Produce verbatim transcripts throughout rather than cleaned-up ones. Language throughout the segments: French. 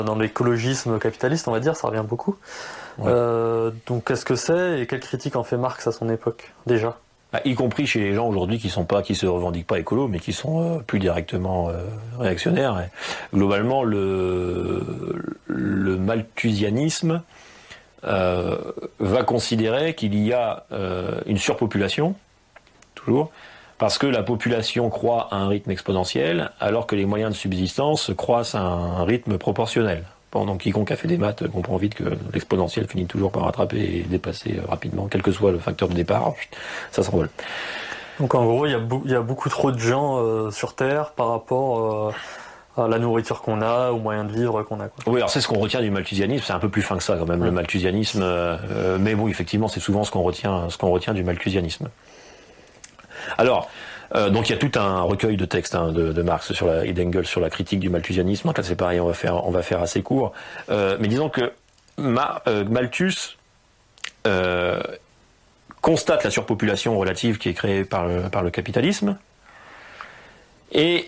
Dans l'écologisme capitaliste, on va dire, ça revient beaucoup. Ouais. Euh, donc qu'est-ce que c'est et quelle critique en fait Marx à son époque, déjà? Bah, y compris chez les gens aujourd'hui qui sont pas, qui se revendiquent pas écolos, mais qui sont euh, plus directement euh, réactionnaires. Et globalement, le, le malthusianisme euh, va considérer qu'il y a euh, une surpopulation, toujours, parce que la population croît à un rythme exponentiel, alors que les moyens de subsistance croissent à un rythme proportionnel. Bon, donc quiconque a fait des maths comprend vite que l'exponentiel finit toujours par rattraper et dépasser rapidement, quel que soit le facteur de départ, ça s'envole. Donc en gros, il y a, be- il y a beaucoup trop de gens euh, sur Terre par rapport euh, à la nourriture qu'on a, aux moyens de vivre qu'on a, quoi. Oui, alors c'est ce qu'on retient du malthusianisme, c'est un peu plus fin que ça quand même, ouais. Le malthusianisme, euh, mais bon, effectivement, c'est souvent ce qu'on retient, ce qu'on retient du malthusianisme. Alors, Euh, donc il y a tout un recueil de textes hein, de, de Marx sur la, et d'Engels sur la critique du malthusianisme. Donc là c'est pareil, on va faire, on va faire assez court. Euh, mais disons que Ma, euh, Malthus euh, constate la surpopulation relative qui est créée par le, par le capitalisme, et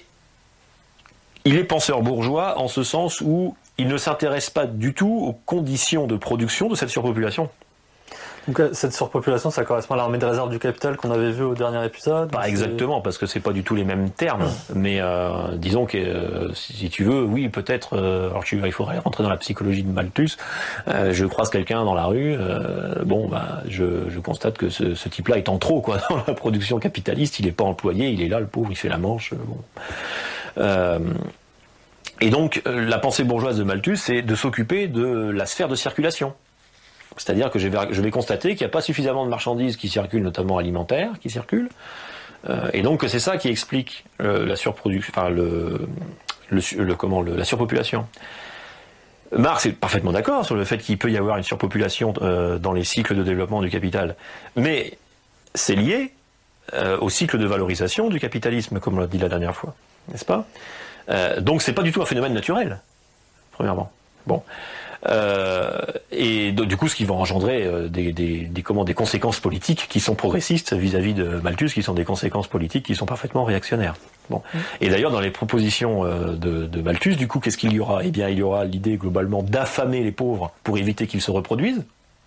il est penseur bourgeois en ce sens où il ne s'intéresse pas du tout aux conditions de production de cette surpopulation. Donc cette surpopulation, ça correspond à l'armée de réserve du capital qu'on avait vu au dernier épisode? Pas exactement, parce que c'est pas du tout les mêmes termes, mais euh, disons que euh, si tu veux, oui, peut-être, euh, alors tu, il faudrait rentrer dans la psychologie de Malthus, euh, je croise quelqu'un dans la rue, euh, bon, bah, je, je constate que ce, ce type-là est en trop, quoi, dans la production capitaliste, il est pas employé, il est là, le pauvre, il fait la manche, euh, bon. Euh, et donc, la pensée bourgeoise de Malthus, c'est de s'occuper de la sphère de circulation. C'est-à-dire que je vais, je vais constater qu'il n'y a pas suffisamment de marchandises qui circulent, notamment alimentaires, qui circulent, euh, et donc c'est ça qui explique euh, la surproduction, enfin le, le, le comment, le, la surpopulation. Marx est parfaitement d'accord sur le fait qu'il peut y avoir une surpopulation euh, dans les cycles de développement du capital, mais c'est lié euh, au cycle de valorisation du capitalisme, comme on l'a dit la dernière fois, n'est-ce pas? euh, Donc c'est pas du tout un phénomène naturel, premièrement. Bon. Euh, et donc, du coup, ce qui va engendrer euh, des, des, des, comment, des conséquences politiques qui sont progressistes vis-à-vis de Malthus, qui sont des conséquences politiques qui sont parfaitement réactionnaires. Bon. Mmh. Et d'ailleurs, dans les propositions euh, de, de Malthus, du coup, qu'est-ce qu'il y aura? Eh bien, il y aura l'idée globalement d'affamer les pauvres pour éviter qu'ils se reproduisent.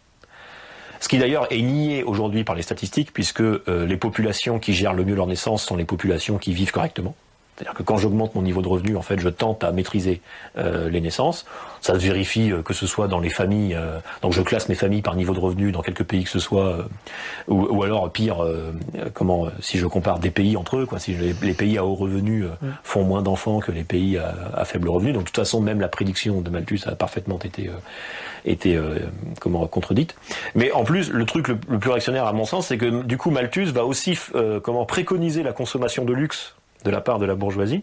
Ce qui d'ailleurs est nié aujourd'hui par les statistiques, puisque euh, les populations qui gèrent le mieux leur naissance sont les populations qui vivent correctement. C'est-à-dire que quand j'augmente mon niveau de revenu, en fait, je tente à maîtriser euh, les naissances. Ça se vérifie euh, que ce soit dans les familles. Euh, donc je classe mes familles par niveau de revenu dans quelques pays que ce soit, euh, ou, ou alors pire, euh, comment, si je compare des pays entre eux, quoi. Si je, les, les pays à haut revenu euh, mmh. font moins d'enfants que les pays à, à faible revenu. Donc de toute façon, même la prédiction de Malthus a parfaitement été, euh, été euh, comment contredite. Mais en plus, le truc le, le plus réactionnaire à mon sens, c'est que du coup Malthus va aussi euh, comment préconiser la consommation de luxe de la part de la bourgeoisie.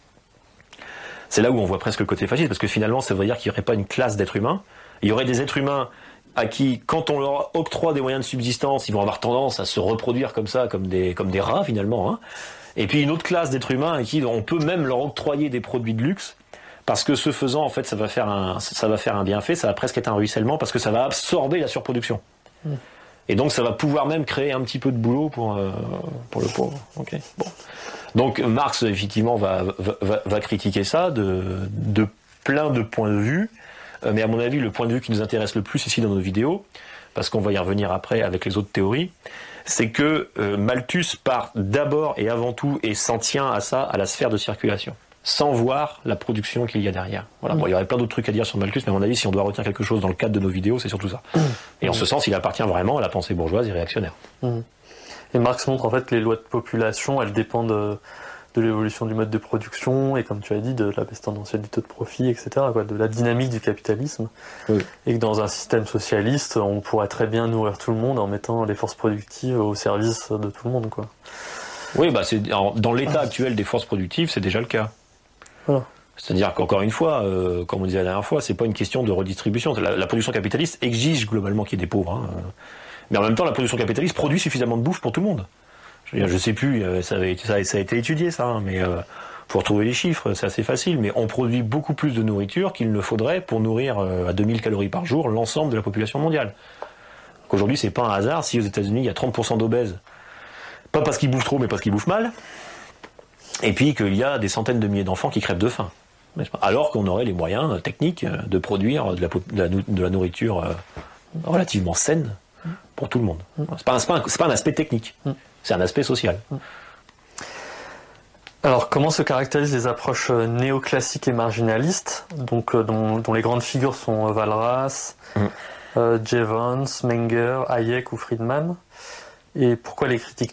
C'est là où on voit presque le côté fasciste, parce que finalement, ça veut dire qu'il n'y aurait pas une classe d'êtres humains. Il y aurait des êtres humains à qui, quand on leur octroie des moyens de subsistance, ils vont avoir tendance à se reproduire comme ça, comme des, comme des rats finalement. Hein. Et puis une autre classe d'êtres humains à qui on peut même leur octroyer des produits de luxe, parce que ce faisant, en fait, ça va faire un, ça va faire un bienfait, ça va presque être un ruissellement, parce que ça va absorber la surproduction. Mmh. Et donc ça va pouvoir même créer un petit peu de boulot pour, euh, pour le pauvre. Okay. Bon. Donc Marx, effectivement, va, va, va critiquer ça de, de plein de points de vue, mais à mon avis, le point de vue qui nous intéresse le plus ici dans nos vidéos, parce qu'on va y revenir après avec les autres théories, c'est que euh, Malthus part d'abord et avant tout et s'en tient à ça, à la sphère de circulation, sans voir la production qu'il y a derrière. Voilà. Mmh. Bon, il y aurait plein d'autres trucs à dire sur Malthus, mais à mon avis, si on doit retenir quelque chose dans le cadre de nos vidéos, c'est surtout ça. Mmh. Et en ce sens, il appartient vraiment à la pensée bourgeoise et réactionnaire. Mmh. Et Marx montre en fait que les lois de population, elles dépendent de, de l'évolution du mode de production et, comme tu as dit, de la baisse tendancielle du taux de profit, et cetera, quoi, de la dynamique du capitalisme. Oui. Et que dans un système socialiste, on pourrait très bien nourrir tout le monde en mettant les forces productives au service de tout le monde, quoi. Oui, bah c'est, dans l'état actuel des forces productives, c'est déjà le cas. Voilà. C'est-à-dire qu'encore une fois, euh, comme on disait la dernière fois, c'est pas une question de redistribution. La, la production capitaliste exige globalement qu'il y ait des pauvres. Hein. Mais en même temps, la production capitaliste produit suffisamment de bouffe pour tout le monde. Je veux dire, je sais plus, ça, avait, ça, ça a été étudié ça, hein, mais euh, faut retrouver les chiffres, c'est assez facile. Mais on produit beaucoup plus de nourriture qu'il ne faudrait pour nourrir euh, à deux mille calories par jour l'ensemble de la population mondiale. Donc aujourd'hui, c'est pas un hasard si aux États-Unis il y a trente pour cent d'obèses, pas parce qu'ils bouffent trop, mais parce qu'ils bouffent mal. Et puis qu'il y a des centaines de milliers d'enfants qui crèvent de faim. n'est-ce pas ? Alors qu'on aurait les moyens techniques de produire de la, de la, de la nourriture relativement saine pour tout le monde. C'est pas, c'est pas, un, c'est pas un aspect technique, c'est un aspect social. Alors, comment se caractérisent les approches néoclassiques et marginalistes, donc, euh, dont, dont les grandes figures sont Walras, mmh. euh, Jevons, Menger, Hayek ou Friedman, et pourquoi les critiques-tu ?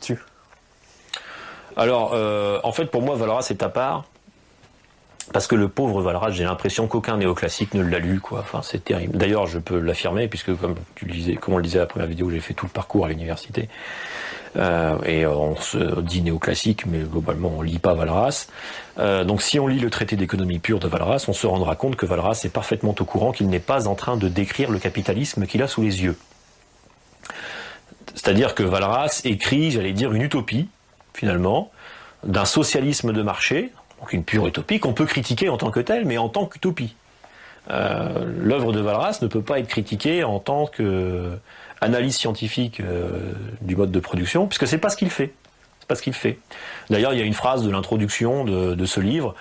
Alors, euh, en fait, pour moi, Walras est à part, parce que le pauvre Walras, j'ai l'impression qu'aucun néoclassique ne l'a lu, quoi. Enfin, c'est terrible. D'ailleurs, je peux l'affirmer, puisque comme tu le disais, comme on le disait à la première vidéo, j'ai fait tout le parcours à l'université. Euh, et on se dit néoclassique, mais globalement on lit pas Walras. Euh, donc si on lit le traité d'économie pure de Walras, on se rendra compte que Walras est parfaitement au courant qu'il n'est pas en train de décrire le capitalisme qu'il a sous les yeux. C'est-à-dire que Walras écrit, j'allais dire, une utopie, finalement, d'un socialisme de marché, donc une pure utopie qu'on peut critiquer en tant que telle, mais en tant qu'utopie. Euh, l'œuvre de Walras ne peut pas être critiquée en tant que analyse scientifique euh, du mode de production, puisque c'est pas ce qu'il fait. C'est pas ce qu'il fait. D'ailleurs, il y a une phrase de l'introduction de, de ce livre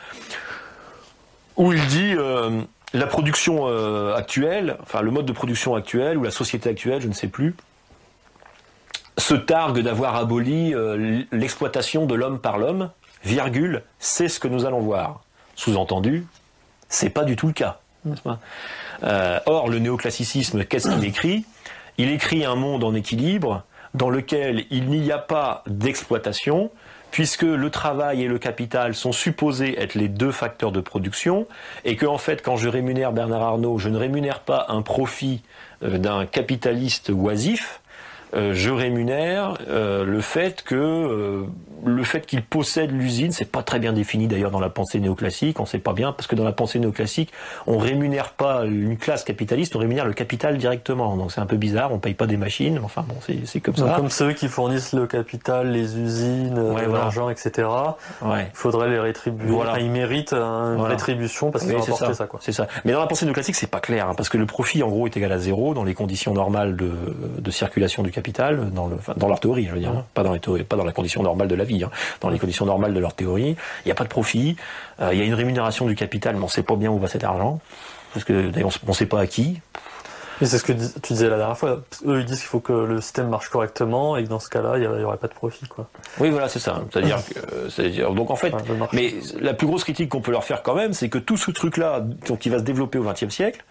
où il dit euh, la production euh, actuelle, enfin le mode de production actuel ou la société actuelle, je ne sais plus, se targue d'avoir aboli euh, l'exploitation de l'homme par l'homme, virgule, c'est ce que nous allons voir. Sous-entendu, c'est pas du tout le cas. N'est-ce pas ? Euh, or, le néoclassicisme, qu'est-ce qu'il écrit ? Il écrit un monde en équilibre dans lequel il n'y a pas d'exploitation, puisque le travail et le capital sont supposés être les deux facteurs de production, et que en fait, quand je rémunère Bernard Arnault, je ne rémunère pas un profit euh, d'un capitaliste oisif, euh, je rémunère euh, le fait que euh, le fait qu'il possède l'usine, c'est pas très bien défini d'ailleurs dans la pensée néoclassique, on sait pas bien, parce que dans la pensée néoclassique, on rémunère pas une classe capitaliste, on rémunère le capital directement, donc c'est un peu bizarre, on paye pas des machines, enfin bon, c'est, c'est comme ça. Donc, comme ceux qui fournissent le capital, les usines, ouais, voilà. l'argent, et cetera, ouais. il faudrait les rétribuer, voilà. enfin, ils méritent une voilà. rétribution parce qu'ils oui, ont apporté ça. ça quoi. C'est ça. Mais dans la pensée néoclassique, c'est pas clair, hein, parce que le profit en gros est égal à zéro dans les conditions normales de, de circulation du capital, dans, le, enfin, dans leur théorie, je veux dire, mmh. hein, pas dans les théories, pas dans la condition normale de la vie, hein, dans les conditions normales de leur théorie, il n'y a pas de profit, euh, il y a une rémunération du capital, mais on ne sait pas bien où va cet argent, parce que d'ailleurs on ne sait pas à qui. Et c'est ce que tu disais la dernière fois, eux ils disent qu'il faut que le système marche correctement et que dans ce cas-là il n'y aurait pas de profit, quoi. Oui voilà c'est ça, c'est-à-dire que, c'est-à-dire, donc en fait, ouais, mais la plus grosse critique qu'on peut leur faire quand même, c'est que tout ce truc-là, donc, qui va se développer au vingtième siècle,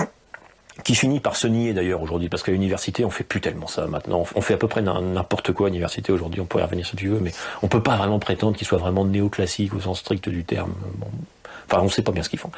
qui finit par se nier d'ailleurs aujourd'hui, parce qu'à l'université on fait plus tellement ça maintenant, on fait à peu près n'importe quoi à l'université aujourd'hui, on pourrait y revenir si tu veux, mais on peut pas vraiment prétendre qu'il soit vraiment néoclassique au sens strict du terme. Bon. Enfin, on sait pas bien ce qu'ils font.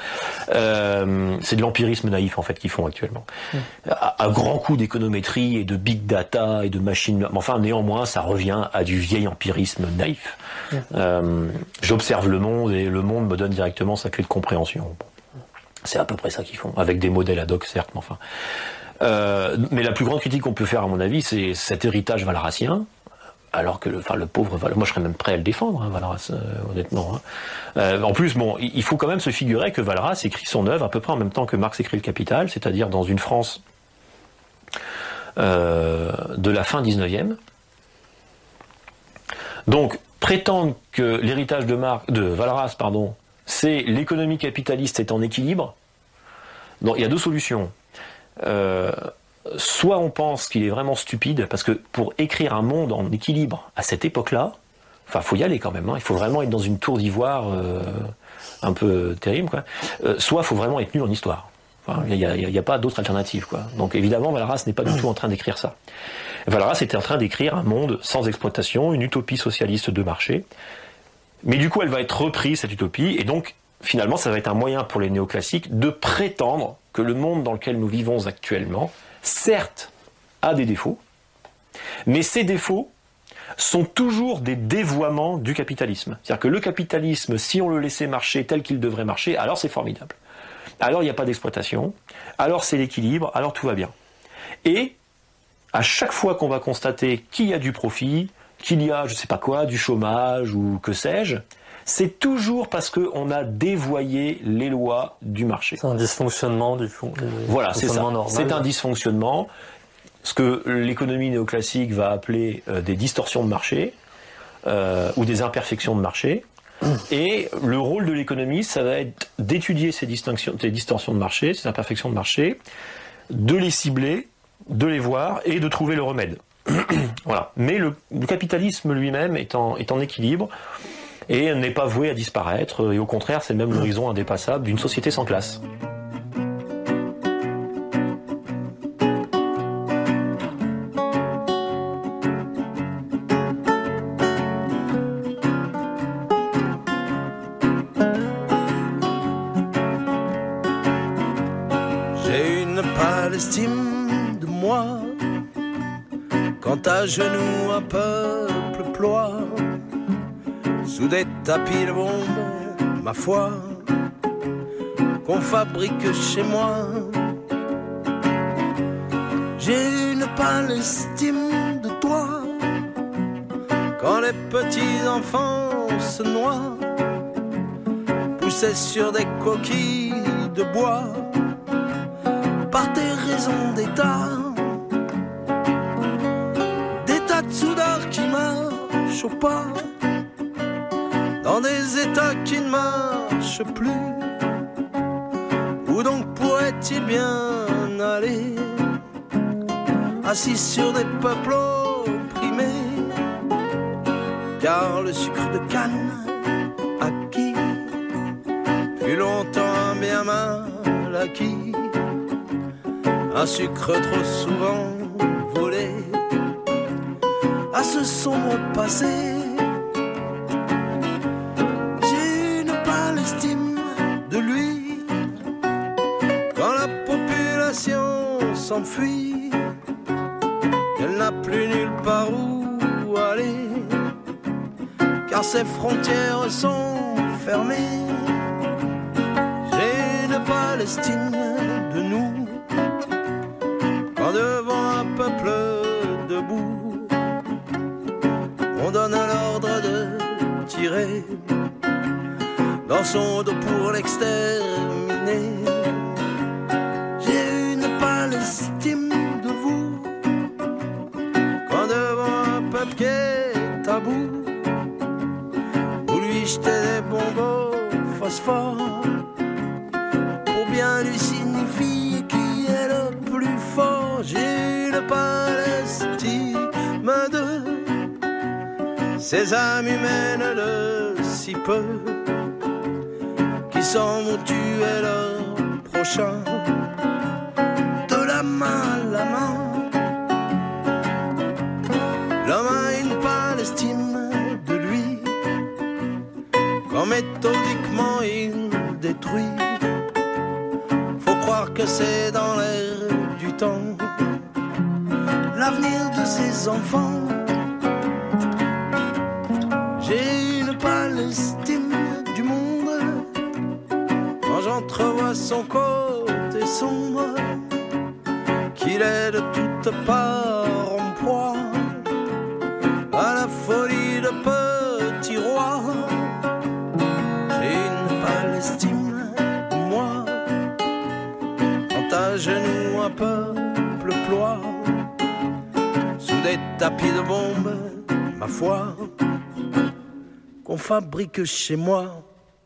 Euh, c'est de l'empirisme naïf en fait qu'ils font actuellement. Mmh. À, à grands coups d'économétrie et de big data et de machines, enfin néanmoins ça revient à du vieil empirisme naïf. Mmh. Euh, j'observe le monde et le monde me donne directement sa clé de compréhension. Bon. C'est à peu près ça qu'ils font, avec des modèles ad hoc certes, mais enfin. Euh, mais la plus grande critique qu'on peut faire, à mon avis, c'est cet héritage walrasien, alors que le, enfin, le pauvre Walras, moi je serais même prêt à le défendre, hein, Walras, euh, honnêtement. Hein. Euh, en plus, bon, il faut quand même se figurer que Walras écrit son œuvre à peu près en même temps que Marx écrit le Capital, c'est-à-dire dans une France euh, de la fin dix-neuvième. Donc, prétendre que l'héritage de, Mar- de Walras, pardon, c'est l'économie capitaliste est en équilibre. Donc il y a deux solutions. Euh, soit on pense qu'il est vraiment stupide, parce que pour écrire un monde en équilibre à cette époque-là, enfin faut y aller quand même, hein, il faut vraiment être dans une tour d'ivoire euh, un peu terrible, quoi. Euh, soit il faut vraiment être nul en histoire. Enfin, il n'y a, a, a pas d'autre alternative, quoi. Donc évidemment Walras n'est pas du tout en train d'écrire ça. Walras était en train d'écrire un monde sans exploitation, une utopie socialiste de marché. Mais du coup, elle va être reprise, cette utopie, et donc, finalement, ça va être un moyen pour les néoclassiques de prétendre que le monde dans lequel nous vivons actuellement, certes, a des défauts, mais ces défauts sont toujours des dévoiements du capitalisme. C'est-à-dire que le capitalisme, si on le laissait marcher tel qu'il devrait marcher, alors c'est formidable. Alors il n'y a pas d'exploitation, alors c'est l'équilibre, alors tout va bien. Et, à chaque fois qu'on va constater qu'il y a du profit, qu'il y a, je sais pas quoi, du chômage ou que sais-je, c'est toujours parce qu'on a dévoyé les lois du marché. C'est un dysfonctionnement du fond. Voilà, c'est ça. Normal. C'est un dysfonctionnement, ce que l'économie néoclassique va appeler euh, des distorsions de marché euh, ou des imperfections de marché. Et le rôle de l'économiste, ça va être d'étudier ces distinctions, ces distorsions de marché, ces imperfections de marché, de les cibler, de les voir et de trouver le remède. Voilà. Mais le, le capitalisme lui-même est en, est en équilibre et n'est pas voué à disparaître. Et au contraire, c'est même l'horizon indépassable d'une société sans classe. Estime de moi quand à genoux un peuple ploie sous des tapis de bombes, ma foi, qu'on fabrique chez moi. J'ai une pâle estime de toi quand les petits enfants se noient poussés sur des coquilles de bois par tes raisons d'état, d'état de soudard qui marche au pas, dans des états qui ne marchent plus. Où donc pourrait-il bien aller, assis sur des peuples opprimés, car le sucre de canne acquis fut longtemps un bien mal acquis. Un sucre trop souvent volé à ce sombre passé. J'ai une pâle estime de lui quand la population s'enfuit, qu'elle n'a plus nulle part où aller, car ses frontières sont fermées. J'ai une pâle estime de nous devant un peuple debout, on donne l'ordre de tirer dans son dos pour l'exterminer. J'ai une pâle estime de vous quand devant un peuple qui est à bout, vous lui jetez des bonbons phosphore pour bien lui signifier qui est le plus fort. J'ai une pâle estime de ces âmes humaines de si peu qui s'en vont tuer leur prochain de la main à la main. L'homme a une pâle estime de lui quand méthodiquement il détruit. Faut croire que c'est dans l'air du temps l'avenir de ses enfants. J'ai une pâle estime du monde quand j'entrevois son côté sombre, qu'il est de toutes parts en proie à la folie de petits rois. J'ai une pâle estime de moi quand à genoux un peuple ploie sous des tapis de bombes, ma foi, qu'on fabrique chez moi.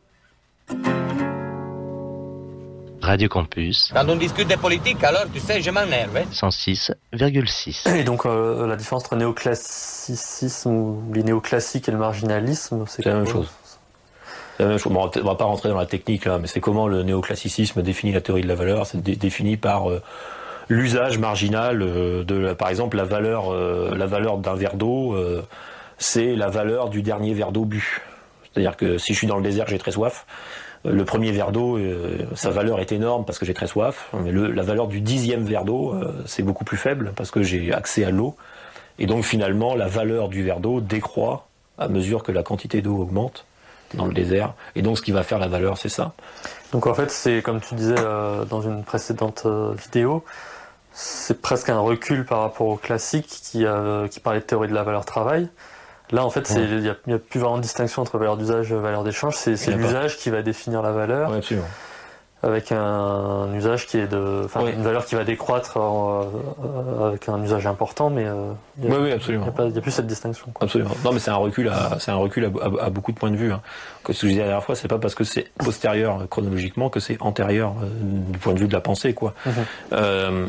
Radio Campus. Quand on discute des politiques, alors tu sais, je m'énerve. Hein. cent six virgule six. Et donc euh, la différence entre néoclassicisme ou les néoclassiques et le marginalisme, c'est, c'est la même chose. C'est la même chose. Bon, on va pas rentrer dans la technique là, mais c'est comment le néoclassicisme définit la théorie de la valeur. C'est dé- défini par euh, l'usage marginal euh, de, par exemple, la valeur, euh, la valeur d'un verre d'eau, euh, c'est la valeur du dernier verre d'eau bu. C'est-à-dire que si je suis dans le désert, j'ai très soif. Le premier verre d'eau, euh, sa valeur est énorme parce que j'ai très soif, mais le, la valeur du dixième verre d'eau, euh, c'est beaucoup plus faible parce que j'ai accès à l'eau. Et donc finalement, la valeur du verre d'eau décroît à mesure que la quantité d'eau augmente dans le désert. Et donc ce qui va faire la valeur, c'est ça. Donc en fait, c'est comme tu disais euh, dans une précédente euh, vidéo, c'est presque un recul par rapport au classique qui, euh, qui parlait de théorie de la valeur travail. Là, en fait, il ouais. n'y a, a plus vraiment de distinction entre valeur d'usage et valeur d'échange. C'est, c'est l'usage pas. qui va définir la valeur. Ouais, absolument. avec un, un usage qui est de, enfin, oui. une valeur qui va décroître euh, euh, avec un usage important, mais euh, il oui, oui, absolument. Il n'y a, a plus cette distinction. Quoi. Absolument. Non, mais c'est un recul à, c'est un recul à, à, à beaucoup de points de vue. Hein. Comme ce que je disais la dernière fois, c'est pas parce que c'est postérieur chronologiquement que c'est antérieur euh, du point de vue de la pensée, quoi. Mm-hmm. Euh,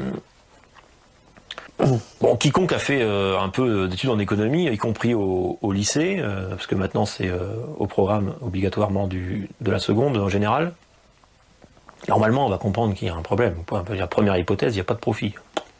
Bon, quiconque a fait euh, un peu d'études en économie, y compris au, au lycée, euh, parce que maintenant c'est euh, au programme obligatoirement du, de la seconde en général, normalement on va comprendre qu'il y a un problème. La première hypothèse, il n'y a pas de profit.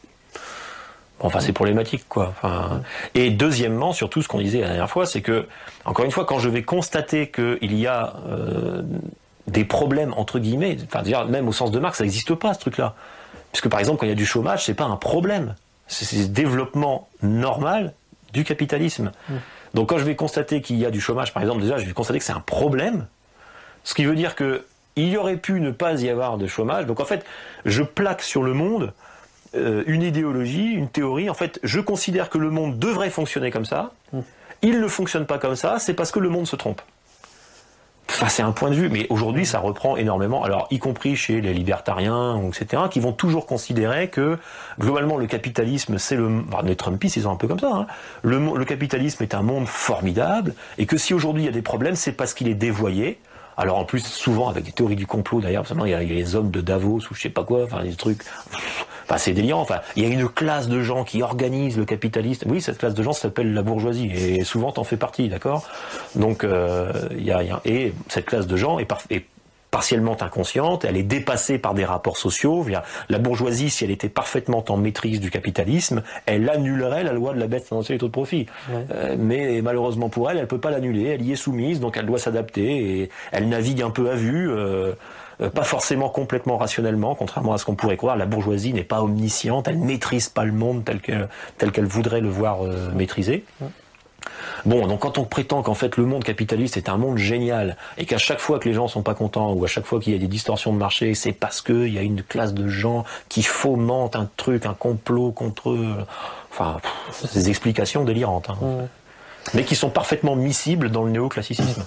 Bon, enfin c'est problématique, quoi. Enfin, et deuxièmement, surtout ce qu'on disait la dernière fois, c'est que, encore une fois, quand je vais constater qu'il y a euh, des problèmes, entre guillemets, enfin dire même au sens de Marx, ça n'existe pas ce truc-là. Puisque par exemple, quand il y a du chômage, c'est pas un problème. C'est le développement normal du capitalisme. Mmh. Donc quand je vais constater qu'il y a du chômage, par exemple, déjà, je vais constater que c'est un problème, ce qui veut dire que il y aurait pu ne pas y avoir de chômage. Donc en fait, je plaque sur le monde euh, une idéologie, une théorie. En fait, je considère que le monde devrait fonctionner comme ça. Mmh. Il ne fonctionne pas comme ça, c'est parce que le monde se trompe. Enfin, c'est un point de vue, mais aujourd'hui, ça reprend énormément, alors y compris chez les libertariens, et cetera, qui vont toujours considérer que, globalement, le capitalisme, c'est le... Enfin, les Trumpistes, ils sont un peu comme ça, hein. Le, le capitalisme est un monde formidable, et que si aujourd'hui il y a des problèmes, c'est parce qu'il est dévoyé. Alors en plus, souvent avec des théories du complot, d'ailleurs, parce que il y a les hommes de Davos, ou je sais pas quoi, enfin, des trucs... Enfin, c'est délirant. Enfin, il y a une classe de gens qui organisent le capitalisme. Oui, cette classe de gens s'appelle la bourgeoisie, et souvent t'en fais partie, d'accord ? Donc, euh, il y a, il y a, et cette classe de gens est, par, est partiellement inconsciente. Elle est dépassée par des rapports sociaux. La bourgeoisie, si elle était parfaitement en maîtrise du capitalisme, elle annulerait la loi de la baisse tendancielle des taux de profit. Ouais. Euh, mais malheureusement pour elle, elle peut pas l'annuler. Elle y est soumise, donc elle doit s'adapter. Et elle navigue un peu à vue. Euh, Pas forcément complètement rationnellement, contrairement à ce qu'on pourrait croire. La bourgeoisie n'est pas omnisciente, elle ne maîtrise pas le monde tel que, tel qu'elle voudrait le voir euh, maîtriser. Bon, donc quand on prétend qu'en fait le monde capitaliste est un monde génial, et qu'à chaque fois que les gens sont pas contents, ou à chaque fois qu'il y a des distorsions de marché, c'est parce qu'il y a une classe de gens qui fomentent un truc, un complot contre eux. Enfin, pff, des explications délirantes. Hein, ouais. Mais qui sont parfaitement miscibles dans le néoclassicisme.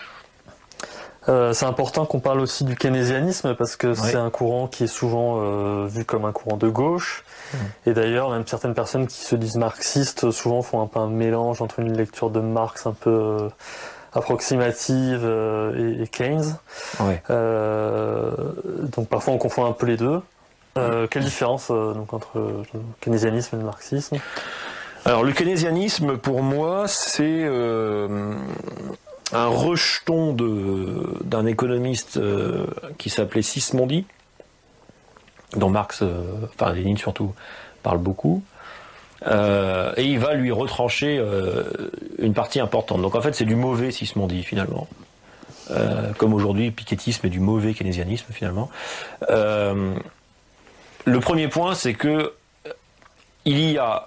Euh, c'est important qu'on parle aussi du keynésianisme parce que ouais. c'est un courant qui est souvent euh, vu comme un courant de gauche. Mmh. Et d'ailleurs, même certaines personnes qui se disent marxistes souvent font un peu un mélange entre une lecture de Marx un peu euh, approximative euh, et, et Keynes. Ouais. Euh, donc parfois on confond un peu les deux. Euh, quelle différence euh, donc entre le keynésianisme et le marxisme ? Alors le keynésianisme pour moi c'est euh, un rejeton de, d'un économiste euh, qui s'appelait Sismondi, dont Marx, euh, enfin Lénine surtout, parle beaucoup, euh, et il va lui retrancher euh, une partie importante. Donc en fait c'est du mauvais Sismondi finalement, euh, comme aujourd'hui Pikettyisme est du mauvais keynésianisme finalement. Euh, le premier point c'est que il y a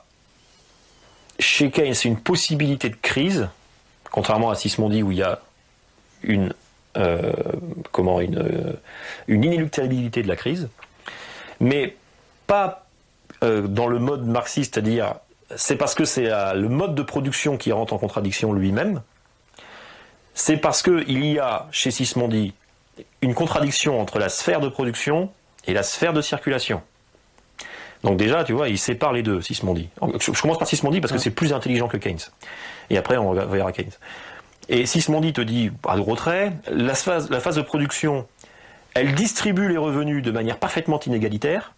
chez Keynes une possibilité de crise, contrairement à Sismondi où il y a une, euh, comment, une, euh, une inéluctabilité de la crise, mais pas euh, dans le mode marxiste, c'est-à-dire c'est parce que c'est euh, le mode de production qui rentre en contradiction lui-même, c'est parce qu'il y a chez Sismondi une contradiction entre la sphère de production et la sphère de circulation. Donc déjà, tu vois, il sépare les deux, Sismondi. Je commence par Sismondi parce que c'est plus intelligent que Keynes. Et après, on verra Keynes. Et Sismondi te dit, à gros traits, la phase, la phase de production, elle distribue les revenus de manière parfaitement inégalitaire.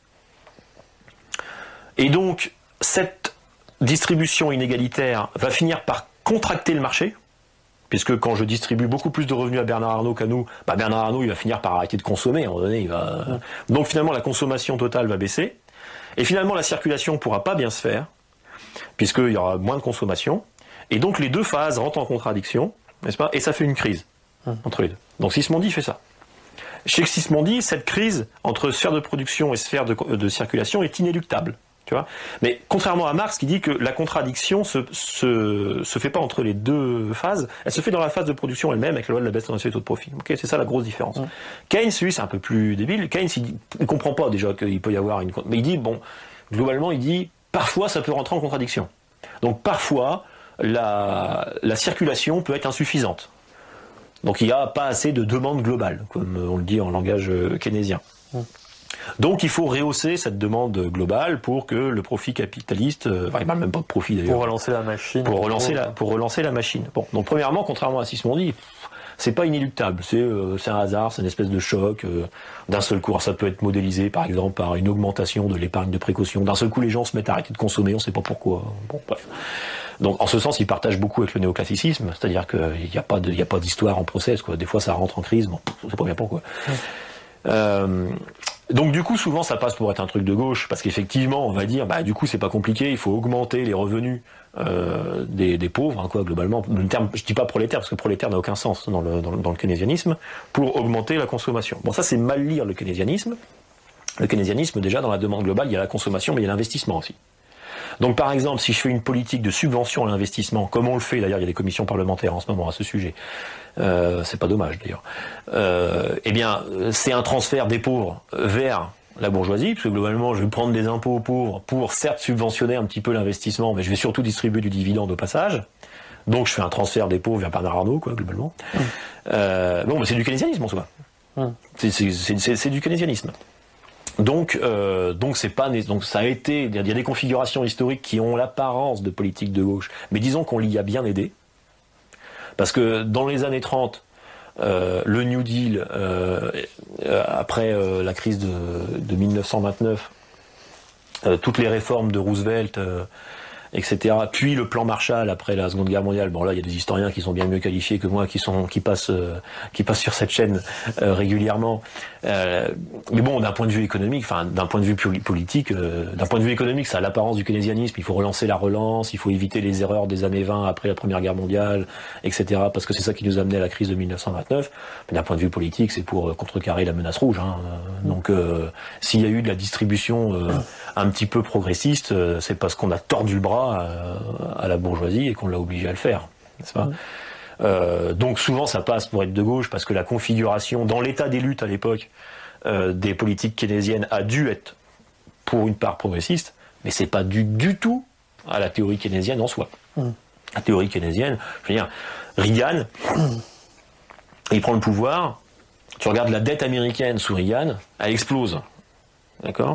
Et donc, cette distribution inégalitaire va finir par contracter le marché, puisque quand je distribue beaucoup plus de revenus à Bernard Arnault qu'à nous, bah Bernard Arnault, il va finir par arrêter de consommer, à un moment donné, il va... Donc finalement, la consommation totale va baisser. Et finalement, la circulation ne pourra pas bien se faire, puisqu'il y aura moins de consommation. Et donc, les deux phases rentrent en contradiction, n'est-ce pas ? Et ça fait une crise hum. entre les deux. Donc, Sismondi fait ça. Chez Sismondi, cette crise entre sphère de production et sphère de, de circulation est inéluctable. Tu vois ? Mais contrairement à Marx, qui dit que la contradiction se, se, se fait pas entre les deux phases, elle se fait dans la phase de production elle-même avec la loi de la baisse tendancielle des taux de profit. Okay, c'est ça la grosse différence. Mmh. Keynes, lui, c'est un peu plus débile. Keynes, il, il comprend pas déjà qu'il peut y avoir une... Mais il dit, bon, globalement, il dit, parfois ça peut rentrer en contradiction. Donc parfois, la, la circulation peut être insuffisante. Donc il n'y a pas assez de demande globale, comme on le dit en langage keynésien. Mmh. Donc il faut rehausser cette demande globale pour que le profit capitaliste, enfin il parle même pas de profit d'ailleurs. Pour relancer la machine. Pour relancer la, pour relancer la machine. Bon, donc premièrement, contrairement à Sismondi, c'est pas inéluctable, c'est euh, c'est un hasard, c'est une espèce de choc euh, d'un seul coup. Alors, ça peut être modélisé par exemple par une augmentation de l'épargne de précaution. D'un seul coup, les gens se mettent à arrêter de consommer, on sait pas pourquoi. Bon, bref. Donc en ce sens, il partage beaucoup avec le néoclassicisme, c'est-à-dire qu'il n'y a pas de, il y a pas d'histoire en process, quoi. Des fois, ça rentre en crise, bon, on sait pas bien pourquoi. Ouais. Euh, donc du coup, souvent, ça passe pour être un truc de gauche, parce qu'effectivement, on va dire, bah du coup, c'est pas compliqué, il faut augmenter les revenus euh, des, des pauvres, hein, quoi, globalement. Le terme, je dis pas prolétaire, parce que prolétaire n'a aucun sens dans le, dans, le, dans le keynésianisme, pour augmenter la consommation. Bon, ça, c'est mal lire le keynésianisme. Le keynésianisme, déjà, dans la demande globale, il y a la consommation, mais il y a l'investissement aussi. Donc par exemple, si je fais une politique de subvention à l'investissement, comme on le fait, d'ailleurs il y a des commissions parlementaires en ce moment à ce sujet, euh, c'est pas dommage d'ailleurs, euh, eh bien c'est un transfert des pauvres vers la bourgeoisie, parce que globalement je vais prendre des impôts aux pauvres pour certes subventionner un petit peu l'investissement, mais je vais surtout distribuer du dividende au passage, donc je fais un transfert des pauvres vers Bernard Arnault, quoi, globalement. Mmh. Euh, bon, bah, c'est du keynésianisme en soi. Mmh. C'est, c'est, c'est, c'est du keynésianisme. Donc, euh, donc c'est pas, donc ça a été, il y a des configurations historiques qui ont l'apparence de politique de gauche, mais disons qu'on l'y a bien aidé, parce que dans les années trente, euh, le New Deal, euh, après euh, la crise de, de mille neuf cent vingt-neuf, euh, toutes les réformes de Roosevelt, euh, et cetera. Puis le plan Marshall après la Seconde Guerre mondiale. Bon là, il y a des historiens qui sont bien mieux qualifiés que moi, qui sont qui passent euh, qui passent sur cette chaîne euh, régulièrement. Euh, mais bon, d'un point de vue économique, enfin d'un point de vue politique, euh, d'un point de vue économique, ça a l'apparence du keynésianisme. Il faut relancer la relance, il faut éviter les erreurs des années vingt après la Première Guerre mondiale, et cetera. Parce que c'est ça qui nous a amené à la crise de mille neuf cent vingt-neuf. Mais d'un point de vue politique, c'est pour euh, contrecarrer la menace rouge. Hein. Donc, euh, s'il y a eu de la distribution euh, un petit peu progressiste, euh, c'est parce qu'on a tordu le bras à la bourgeoisie et qu'on l'a obligé à le faire, n'est-ce pas ? Mmh. Euh, donc souvent ça passe pour être de gauche parce que la configuration dans l'état des luttes à l'époque euh, des politiques keynésiennes a dû être pour une part progressiste, mais c'est pas dû du tout à la théorie keynésienne en soi. Mmh. La théorie keynésienne, je veux dire, Reagan, mmh. il prend le pouvoir, tu regardes la dette américaine sous Reagan, elle explose, d'accord ?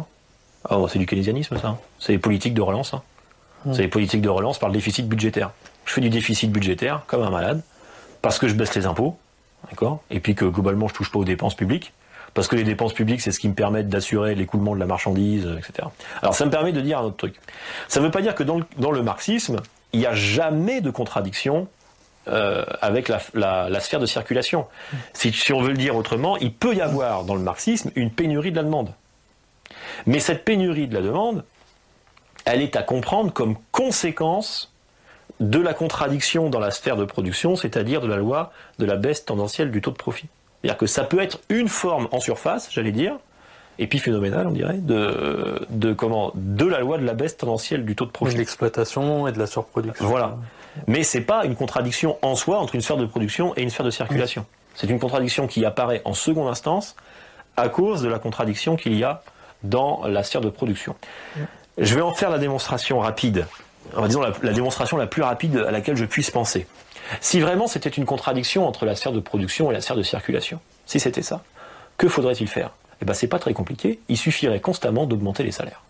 Oh, c'est du keynésianisme ça, c'est les politiques de relance, hein. C'est les politiques de relance par le déficit budgétaire. Je fais du déficit budgétaire comme un malade, parce que je baisse les impôts, d'accord, et puis que globalement je touche pas aux dépenses publiques, parce que les dépenses publiques c'est ce qui me permet d'assurer l'écoulement de la marchandise, et cetera. Alors ça me permet de dire un autre truc. Ça ne veut pas dire que dans le, dans le marxisme, il n'y a jamais de contradiction euh, avec la, la, la sphère de circulation. Si, si on veut le dire autrement, il peut y avoir dans le marxisme une pénurie de la demande. Mais cette pénurie de la demande, elle est à comprendre comme conséquence de la contradiction dans la sphère de production, c'est-à-dire de la loi de la baisse tendancielle du taux de profit. C'est-à-dire que ça peut être une forme en surface, j'allais dire, épiphénoménale, on dirait, de, de, comment, de la loi de la baisse tendancielle du taux de profit. De l'exploitation et de la surproduction. Voilà. Mais c'est pas une contradiction en soi entre une sphère de production et une sphère de circulation. Mmh. C'est une contradiction qui apparaît en seconde instance à cause de la contradiction qu'il y a dans la sphère de production. Mmh. Je vais en faire la démonstration rapide, enfin, disons la, la démonstration la plus rapide à laquelle je puisse penser. Si vraiment c'était une contradiction entre la sphère de production et la sphère de circulation, si c'était ça, que faudrait-il faire ? Eh ben c'est pas très compliqué, il suffirait constamment d'augmenter les salaires.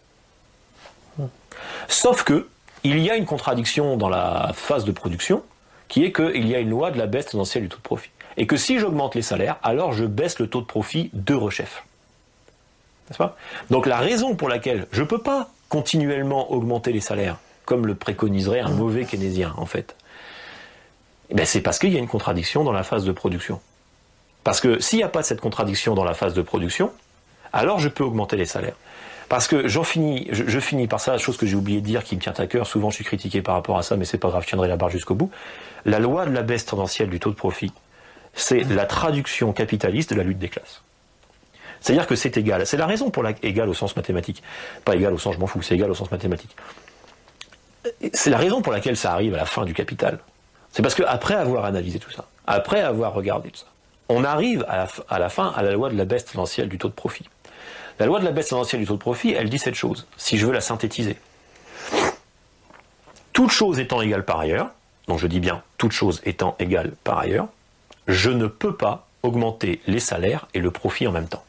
Sauf que, il y a une contradiction dans la phase de production, qui est qu'il y a une loi de la baisse tendancielle du taux de profit. Et que si j'augmente les salaires, alors je baisse le taux de profit de rechef. N'est-ce pas ? Donc la raison pour laquelle je ne peux pas continuellement augmenter les salaires, comme le préconiserait un mauvais keynésien en fait, eh bien, c'est parce qu'il y a une contradiction dans la phase de production. Parce que s'il n'y a pas cette contradiction dans la phase de production, alors je peux augmenter les salaires. Parce que j'en finis, je, je finis par ça, la chose que j'ai oublié de dire qui me tient à cœur, souvent je suis critiqué par rapport à ça, mais c'est pas grave, je tiendrai la barre jusqu'au bout. La loi de la baisse tendancielle du taux de profit, c'est la traduction capitaliste de la lutte des classes. C'est-à-dire que c'est égal. C'est la raison pour laquelle, égal au sens mathématique. Pas égal au sens je m'en fous, c'est égal au sens mathématique. C'est la raison pour laquelle ça arrive à la fin du Capital. C'est parce qu'après avoir analysé tout ça, après avoir regardé tout ça, on arrive à la, à la fin à la loi de la baisse tendancielle du taux de profit. La loi de la baisse tendancielle du taux de profit, elle dit cette chose, si je veux la synthétiser. Toute chose étant égale par ailleurs, donc je dis bien toute chose étant égale par ailleurs, je ne peux pas augmenter les salaires et le profit en même temps.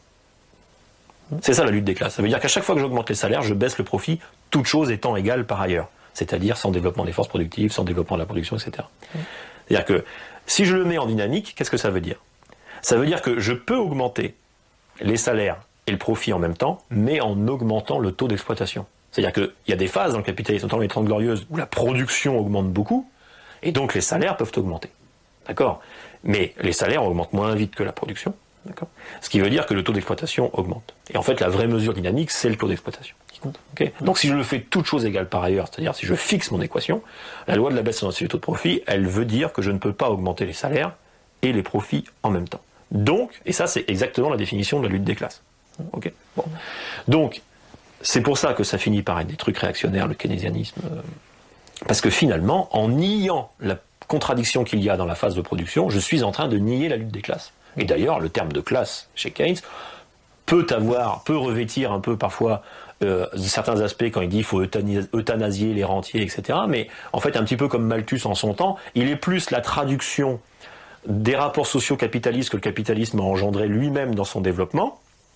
C'est ça la lutte des classes. Ça veut dire qu'à chaque fois que j'augmente les salaires, je baisse le profit, toutes choses étant égales par ailleurs. C'est-à-dire sans développement des forces productives, sans développement de la production, et cetera. Mmh. C'est-à-dire que si je le mets en dynamique, qu'est-ce que ça veut dire? Ça veut dire que je peux augmenter les salaires et le profit en même temps, mais en augmentant le taux d'exploitation. C'est-à-dire qu'il y a des phases dans le capitalisme, notamment les Trente Glorieuses, où la production augmente beaucoup, et donc les salaires peuvent augmenter. D'accord? Mais les salaires augmentent moins vite que la production. D'accord. Ce qui veut dire que le taux d'exploitation augmente. Et en fait, la vraie mesure dynamique, c'est le taux d'exploitation qui compte. Okay. Donc si je le fais toutes choses égales par ailleurs, c'est-à-dire si je fixe mon équation, la loi de la baisse tendancielle du taux de profit, elle veut dire que je ne peux pas augmenter les salaires et les profits en même temps. Donc, et ça c'est exactement la définition de la lutte des classes. Okay. Bon. Donc, c'est pour ça que ça finit par être des trucs réactionnaires, le keynésianisme. Euh, parce que finalement, en niant la contradiction qu'il y a dans la phase de production, je suis en train de nier la lutte des classes. Et d'ailleurs, le terme de classe chez Keynes peut avoir, peut revêtir un peu parfois euh, certains aspects quand il dit qu'il faut euthanasier les rentiers, et cetera. Mais en fait, un petit peu comme Malthus en son temps, il est plus la traduction des rapports sociaux capitalistes que le capitalisme a engendré lui-même dans son développement.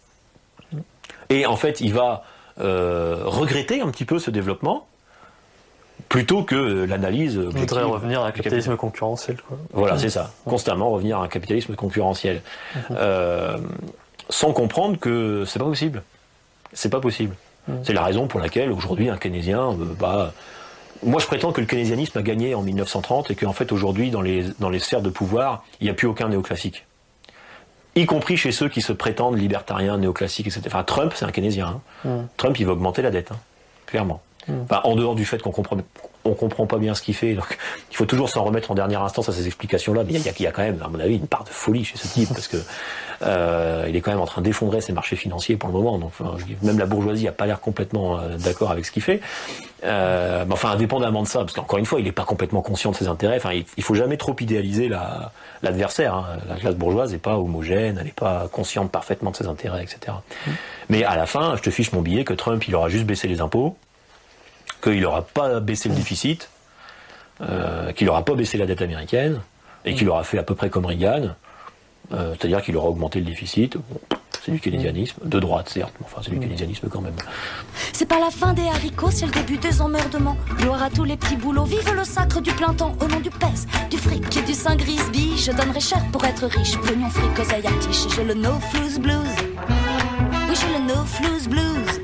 Et en fait, il va euh, regretter un petit peu ce développement, plutôt que l'analyse objective. Je voudrais revenir à un capitalisme concurrentiel. Quoi. Voilà, c'est ça. Constamment revenir à un capitalisme concurrentiel. Mm-hmm. Euh, sans comprendre que c'est pas possible. C'est pas possible. Mm. C'est la raison pour laquelle, aujourd'hui, un keynésien... Euh, bah, moi, je prétends que le keynésianisme a gagné en mille neuf cent trente et qu'en fait, aujourd'hui, dans les, dans les sphères de pouvoir, il n'y a plus aucun néoclassique. Y compris chez ceux qui se prétendent libertariens, néoclassiques, et cetera. Enfin, Trump, c'est un keynésien. Hein. Mm. Trump, il va augmenter la dette, hein, clairement. Enfin, en dehors du fait qu'on comprend, on comprend pas bien ce qu'il fait, donc il faut toujours s'en remettre en dernière instance à ces explications-là. Mais il y, y a quand même, à mon avis, une part de folie chez ce type, parce que euh, il est quand même en train d'effondrer ses marchés financiers pour le moment. Donc, enfin, même la bourgeoisie n'a pas l'air complètement euh, d'accord avec ce qu'il fait. Euh, mais enfin, indépendamment de ça, parce qu'encore une fois, il n'est pas complètement conscient de ses intérêts. Enfin, il, il faut jamais trop idéaliser la, l'adversaire. Hein. La classe bourgeoise n'est pas homogène, elle n'est pas consciente parfaitement de ses intérêts, et cetera. Mmh. Mais à la fin, je te fiche mon billet que Trump, il aura juste baissé les impôts, qu'il n'aura pas baissé le déficit, euh, qu'il n'aura pas baissé la dette américaine, et qu'il aura fait à peu près comme Reagan, euh, c'est-à-dire qu'il aura augmenté le déficit. Bon, c'est du keynésianisme, de droite certes, mais enfin c'est du keynésianisme quand même. C'est pas la fin des haricots, c'est le début des emmerdements. Gloire à tous les petits boulots, vive le sacre du plein temps. Au nom du pèse, du fric et du saint grisby, je donnerais cher pour être riche. Pognon, fric, oseille, artiche, j'ai le no flouze blues. Oui, j'ai le no flouze blues.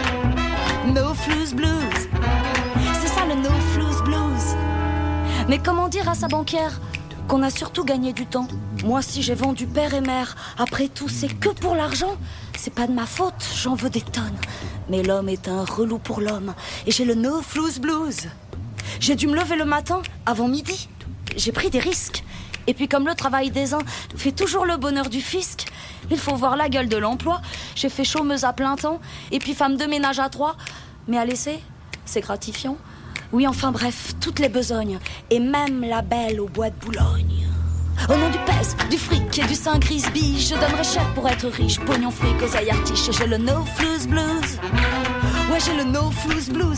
No flouze blues. C'est ça le no flouze blues. Mais comment dire à sa banquière qu'on a surtout gagné du temps? Moi, si j'ai vendu père et mère, après tout, c'est que pour l'argent. C'est pas de ma faute, j'en veux des tonnes. Mais l'homme est un relou pour l'homme. Et j'ai le no flouze blues. J'ai dû me lever le matin, avant midi. J'ai pris des risques. Et puis comme le travail des uns fait toujours le bonheur du fisc, il faut voir la gueule de l'emploi. J'ai fait chômeuse à plein temps, et puis femme de ménage à trois. Mais à laisser, c'est gratifiant. Oui, enfin bref, toutes les besognes. Et même la belle au bois de Boulogne. Au nom du pèse, du fric et du saint grisby, je donnerais cher pour être riche. Pognon, fric, oseille, artiche, j'ai le no flouze blues. Ouais, j'ai le no flouze blues.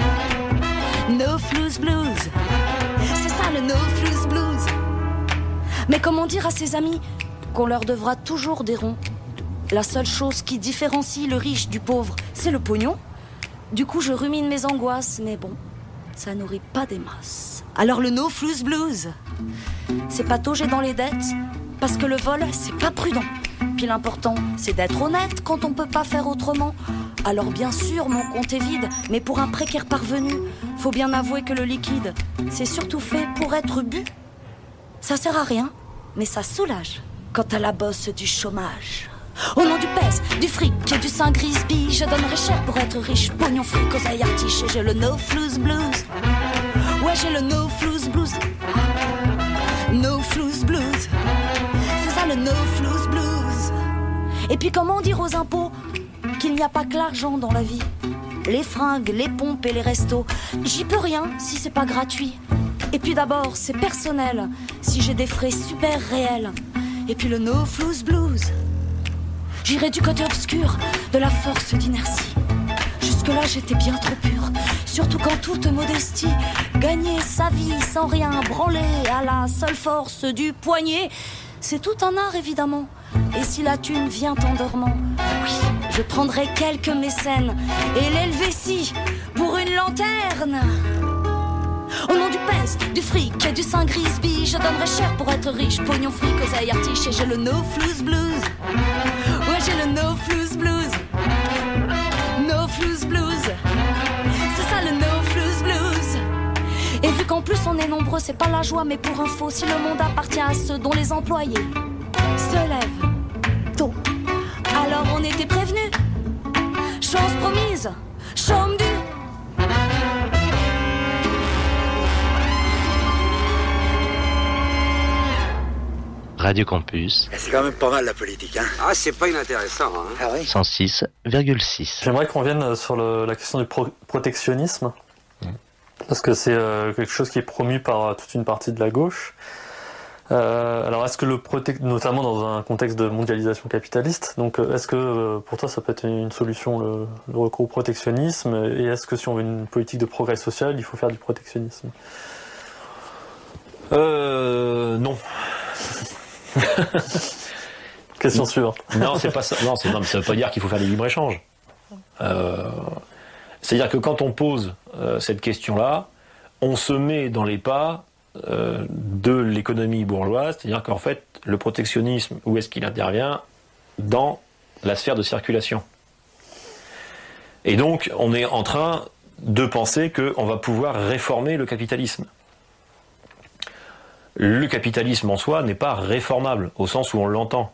No flouze blues. C'est ça le no flouze blues. Mais comment dire à ses amis qu'on leur devra toujours des ronds? La seule chose qui différencie le riche du pauvre, c'est le pognon. Du coup, je rumine mes angoisses, mais bon, ça nourrit pas des masses. Alors le no flouze blues, c'est patauger dans les dettes, parce que le vol, c'est pas prudent. Puis l'important, c'est d'être honnête quand on peut pas faire autrement. Alors bien sûr, mon compte est vide, mais pour un précaire parvenu, faut bien avouer que le liquide, c'est surtout fait pour être bu. Ça sert à rien, mais ça soulage quant à la bosse du chômage. Au nom du pèse, du fric et du saint grisby, je donnerais cher pour être riche. Pognon, fric, oseille, artiche, j'ai le no flouze blues. Ouais, j'ai le no flouze blues. No flouze blues. C'est ça le no flouze blues. Et puis comment dire aux impôts qu'il n'y a pas que l'argent dans la vie? Les fringues, les pompes et les restos, j'y peux rien si c'est pas gratuit. Et puis d'abord, c'est personnel, si j'ai des frais super réels. Et puis le no flouze blues. J'irai du côté obscur de la force d'inertie. Jusque-là, j'étais bien trop pure, surtout quand toute modestie, gagner sa vie sans rien branler à la seule force du poignet, c'est tout un art évidemment. Et si la thune vient en dormant, oui, je prendrai quelques mécènes et l'Helvétie pour une lanterne. Au nom du pèse, du fric et du Saint Grisby, je donnerais cher pour être riche, pognon, fric, oseille, artiche. Et j'ai le no flouze blues. Ouais, j'ai le no flouze blues. No flouze blues. C'est ça le no flouze blues. Et vu qu'en plus on est nombreux, c'est pas la joie, mais pour info, si le monde appartient à ceux dont les employés se lèvent tôt, alors on était prévenus. Chose promise, chôme due. Radio Campus. C'est quand même pas mal la politique, hein. Ah, c'est pas inintéressant, hein. Ah oui. cent six virgule six. J'aimerais qu'on revienne sur le, la question du pro- protectionnisme, mmh. parce que c'est euh, quelque chose qui est promu par euh, toute une partie de la gauche. Euh, alors, est-ce que le protec- notamment dans un contexte de mondialisation capitaliste, donc euh, est-ce que euh, pour toi ça peut être une solution le, le recours au protectionnisme, et est-ce que si on veut une politique de progrès social, il faut faire du protectionnisme? Euh, non. Question suivante. Non, c'est pas ça. Non, c'est, non, mais ça veut pas dire qu'il faut faire des libre-échanges. Euh, c'est-à-dire que quand on pose euh, cette question-là, on se met dans les pas euh, de l'économie bourgeoise, c'est-à-dire qu'en fait, le protectionnisme, où est-ce qu'il intervient? Dans la sphère de circulation. Et donc, on est en train de penser qu'on va pouvoir réformer le capitalisme. Le capitalisme en soi n'est pas réformable, au sens où on l'entend.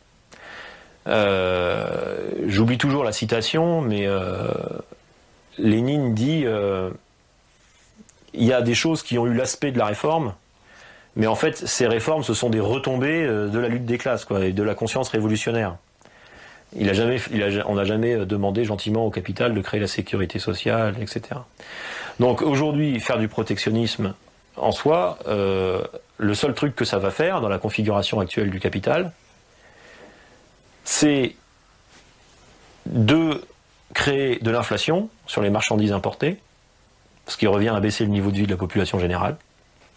Euh, j'oublie toujours la citation, mais euh, Lénine dit euh, il y a des choses qui ont eu l'aspect de la réforme, mais en fait, ces réformes, ce sont des retombées de la lutte des classes, quoi, et de la conscience révolutionnaire. Il a jamais, il a, on n'a jamais demandé gentiment au capital de créer la sécurité sociale, et cetera. Donc aujourd'hui, faire du protectionnisme en soi, euh, le seul truc que ça va faire dans la configuration actuelle du capital, c'est de créer de l'inflation sur les marchandises importées, ce qui revient à baisser le niveau de vie de la population générale. D'accord ?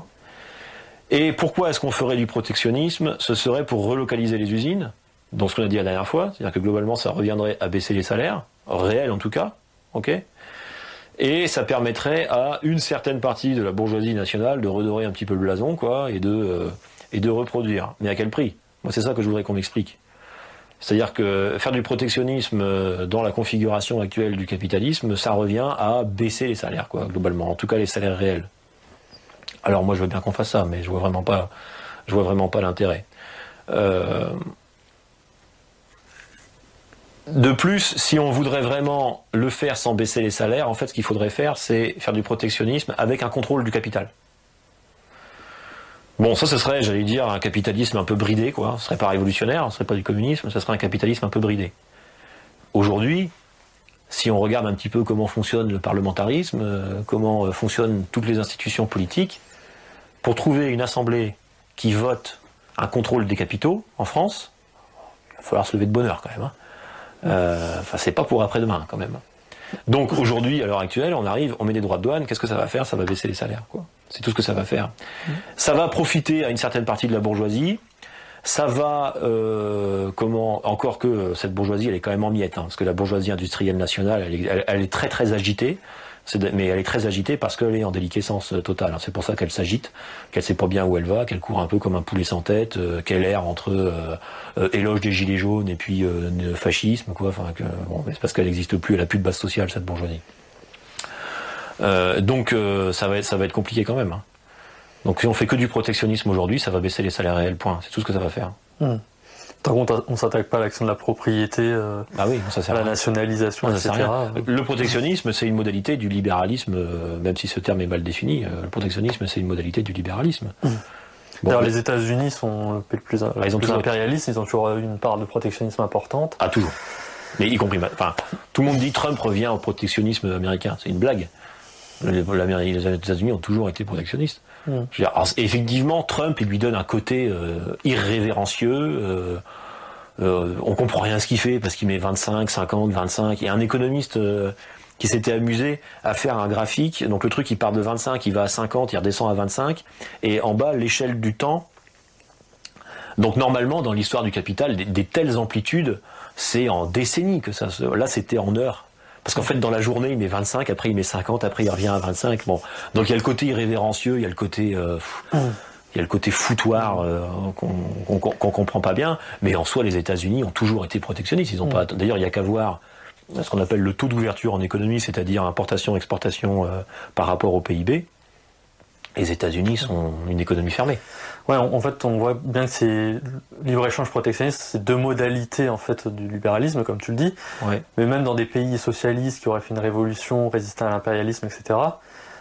Et pourquoi est-ce qu'on ferait du protectionnisme? Ce serait pour relocaliser les usines, dont ce qu'on a dit la dernière fois, c'est-à-dire que globalement ça reviendrait à baisser les salaires, réels en tout cas, ok ? Et ça permettrait à une certaine partie de la bourgeoisie nationale de redorer un petit peu le blason, quoi, et de, euh, et de reproduire. Mais à quel prix? Moi, c'est ça que je voudrais qu'on m'explique. C'est-à-dire que faire du protectionnisme dans la configuration actuelle du capitalisme, ça revient à baisser les salaires, quoi, globalement. En tout cas, les salaires réels. Alors moi, je veux bien qu'on fasse ça, mais je vois vraiment pas, je vois vraiment pas l'intérêt. Euh... De plus, si on voudrait vraiment le faire sans baisser les salaires, en fait, ce qu'il faudrait faire, c'est faire du protectionnisme avec un contrôle du capital. Bon, ça, ce serait, j'allais dire, un capitalisme un peu bridé, quoi. Ce serait pas révolutionnaire, ce serait pas du communisme, ce serait un capitalisme un peu bridé. Aujourd'hui, si on regarde un petit peu comment fonctionne le parlementarisme, euh, comment fonctionnent toutes les institutions politiques, pour trouver une assemblée qui vote un contrôle des capitaux en France, il va falloir se lever de bonne heure, quand même, hein. Euh, enfin, c'est pas pour après-demain, quand même. Donc aujourd'hui, à l'heure actuelle, on arrive, on met des droits de douane, qu'est-ce que ça va faire? Ça va baisser les salaires, quoi. C'est tout ce que ça va faire. Mmh. Ça va profiter à une certaine partie de la bourgeoisie. Ça va, euh, comment, encore que cette bourgeoisie, elle est quand même en miettes, hein, parce que la bourgeoisie industrielle nationale, elle est, elle, elle est très très agitée. C'est de, mais elle est très agitée parce qu'elle est en déliquescence totale. C'est pour ça qu'elle s'agite, qu'elle sait pas bien où elle va, qu'elle court un peu comme un poulet sans tête, euh, qu'elle erre entre euh, euh, éloge des gilets jaunes et puis euh, fascisme, quoi. Enfin, que, bon, c'est parce qu'elle n'existe plus, elle a plus de base sociale, cette bourgeoisie. Euh, donc euh, ça va être, ça va être compliqué quand même, hein. Donc si on fait que du protectionnisme aujourd'hui, ça va baisser les salaires réels, point. C'est tout ce que ça va faire. Mmh. Tant qu'on on s'attaque pas à l'action de la propriété, euh, ah oui, ça sert à la nationalisation, ça et cetera. Le protectionnisme, c'est une modalité du libéralisme, euh, même si ce terme est mal défini. Euh, le protectionnisme, c'est une modalité du libéralisme. Mmh. Bon, D'ailleurs, mais... les États-Unis sont le pays le plus, ah, ils ont plus toujours... impérialistes, ils ont toujours eu une part de protectionnisme importante. Ah, toujours. Mais y compris, enfin, tout le monde dit Trump revient au protectionnisme américain. C'est une blague. Les, les États-Unis ont toujours été protectionnistes. Mmh. Je veux dire, alors, effectivement, Trump, il lui donne un côté euh, irrévérencieux. Euh, euh, on comprend rien à ce qu'il fait parce qu'il met vingt-cinq, cinquante, vingt-cinq. Il y a un économiste euh, qui s'était amusé à faire un graphique. Donc le truc, il part de vingt-cinq, il va à cinquante, il redescend à vingt-cinq. Et en bas, l'échelle du temps. Donc normalement, dans l'histoire du capital, des, des telles amplitudes, c'est en décennies que ça se... Là, c'était en heures. Parce qu'en fait, dans la journée, il met vingt-cinq, après il met cinquante, après il revient à vingt-cinq. Bon. Donc il y a le côté irrévérencieux, il y a le côté... Euh, mmh. Il y a le côté foutoir euh, qu'on qu'on, qu'on comprend pas bien. Mais en soi, les États-Unis ont toujours été protectionnistes. Ils ont mmh. pas... D'ailleurs, il y a qu'à voir ce qu'on appelle le taux d'ouverture en économie, c'est-à-dire importation-exportation euh, par rapport au P I B. Les États-Unis sont une économie fermée. Ouais, en fait, on voit bien que c'est libre-échange protectionniste, c'est deux modalités en fait du libéralisme, comme tu le dis. Ouais. Mais même dans des pays socialistes qui auraient fait une révolution, résisté à l'impérialisme, et cetera.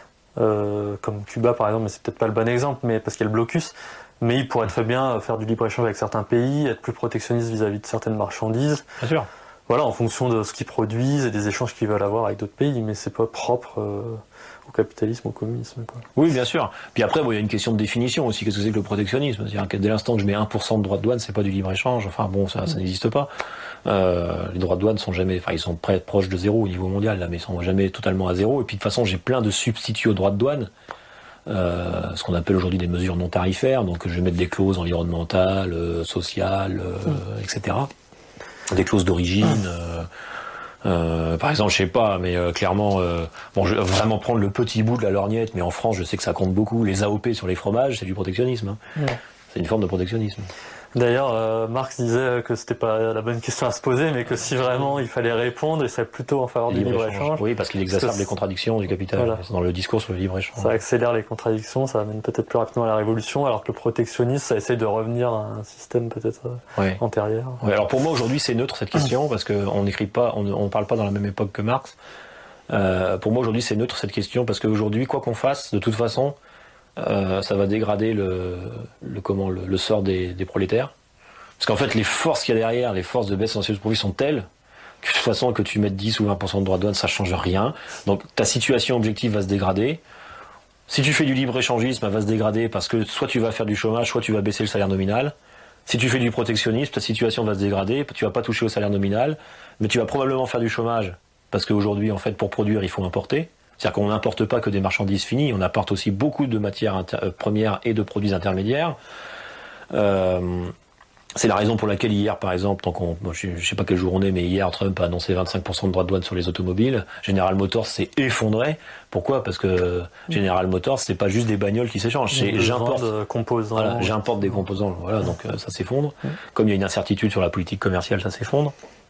Euh, comme Cuba par exemple, mais c'est peut-être pas le bon exemple, mais parce qu'il y a le blocus. Mais ils pourraient très bien faire du libre-échange avec certains pays, être plus protectionnistes vis-à-vis de certaines marchandises. Bien sûr. Voilà, en fonction de ce qu'ils produisent et des échanges qu'ils veulent avoir avec d'autres pays, mais c'est pas propre euh, au capitalisme, au communisme, quoi. Oui, bien sûr. Puis après, bon, il y a une question de définition aussi. Qu'est-ce que c'est que le protectionnisme ? C'est-à-dire que dès l'instant que je mets un pour cent de droits de douane, c'est pas du libre-échange. Enfin bon, ça, ça n'existe pas. Euh, les droits de douane sont jamais, enfin, ils sont près, proches de zéro au niveau mondial, là, mais ils sont jamais totalement à zéro. Et puis de toute façon, j'ai plein de substituts aux droits de douane. Euh, ce qu'on appelle aujourd'hui des mesures non tarifaires. Donc, je vais mettre des clauses environnementales, euh, sociales, euh, mmh. et cetera. Des clauses d'origine. Euh, euh, par exemple, je sais pas, mais euh, clairement, euh, bon, je vais vraiment prendre le petit bout de la lorgnette, mais en France, je sais que ça compte beaucoup. Les A O P sur les fromages, c'est du protectionnisme. Hein. Ouais. C'est une forme de protectionnisme. D'ailleurs, euh, Marx disait que c'était pas la bonne question à se poser, mais que si vraiment il fallait répondre, il serait plutôt en faveur du libre-échange. Oui, parce qu'il exacerbe parce les contradictions du capital, voilà. Dans le discours sur le libre-échange. Ça accélère les contradictions, ça amène peut-être plus rapidement à la révolution, alors que le protectionnisme, ça essaie de revenir à un système peut-être ouais. antérieur. Ouais, alors pour moi, aujourd'hui, c'est neutre cette question, parce qu'on n'écrit pas, on ne parle pas dans la même époque que Marx. Euh, pour moi, aujourd'hui, c'est neutre cette question, parce qu'aujourd'hui, quoi qu'on fasse, de toute façon, euh, ça va dégrader le, le, comment, le, le sort des, des prolétaires. Parce qu'en fait, les forces qu'il y a derrière, les forces de baisse essentielle de profit sont telles que de toute façon, que tu mettes dix ou vingt pour cent de droits de douane, ça change rien. Donc ta situation objective va se dégrader. Si tu fais du libre-échangisme, elle va se dégrader parce que soit tu vas faire du chômage, soit tu vas baisser le salaire nominal. Si tu fais du protectionnisme, ta situation va se dégrader, tu vas pas toucher au salaire nominal, mais tu vas probablement faire du chômage parce qu'aujourd'hui, en fait, pour produire, il faut importer. C'est-à-dire qu'on n'importe pas que des marchandises finies, on importe aussi beaucoup de matières inter- premières et de produits intermédiaires. Euh, C'est la raison pour laquelle hier, par exemple, tant qu'on, bon, je ne sais pas quel jour on est, mais hier, Trump a annoncé vingt-cinq pour cent de droits de douane sur les automobiles. General Motors s'est effondré. Pourquoi ? Parce que General Motors, c'est pas juste des bagnoles qui s'échangent. C'est j'importe, de composants. Voilà, j'importe des composants. Voilà, donc ça s'effondre. Comme il y a une incertitude sur la politique commerciale, ça s'effondre.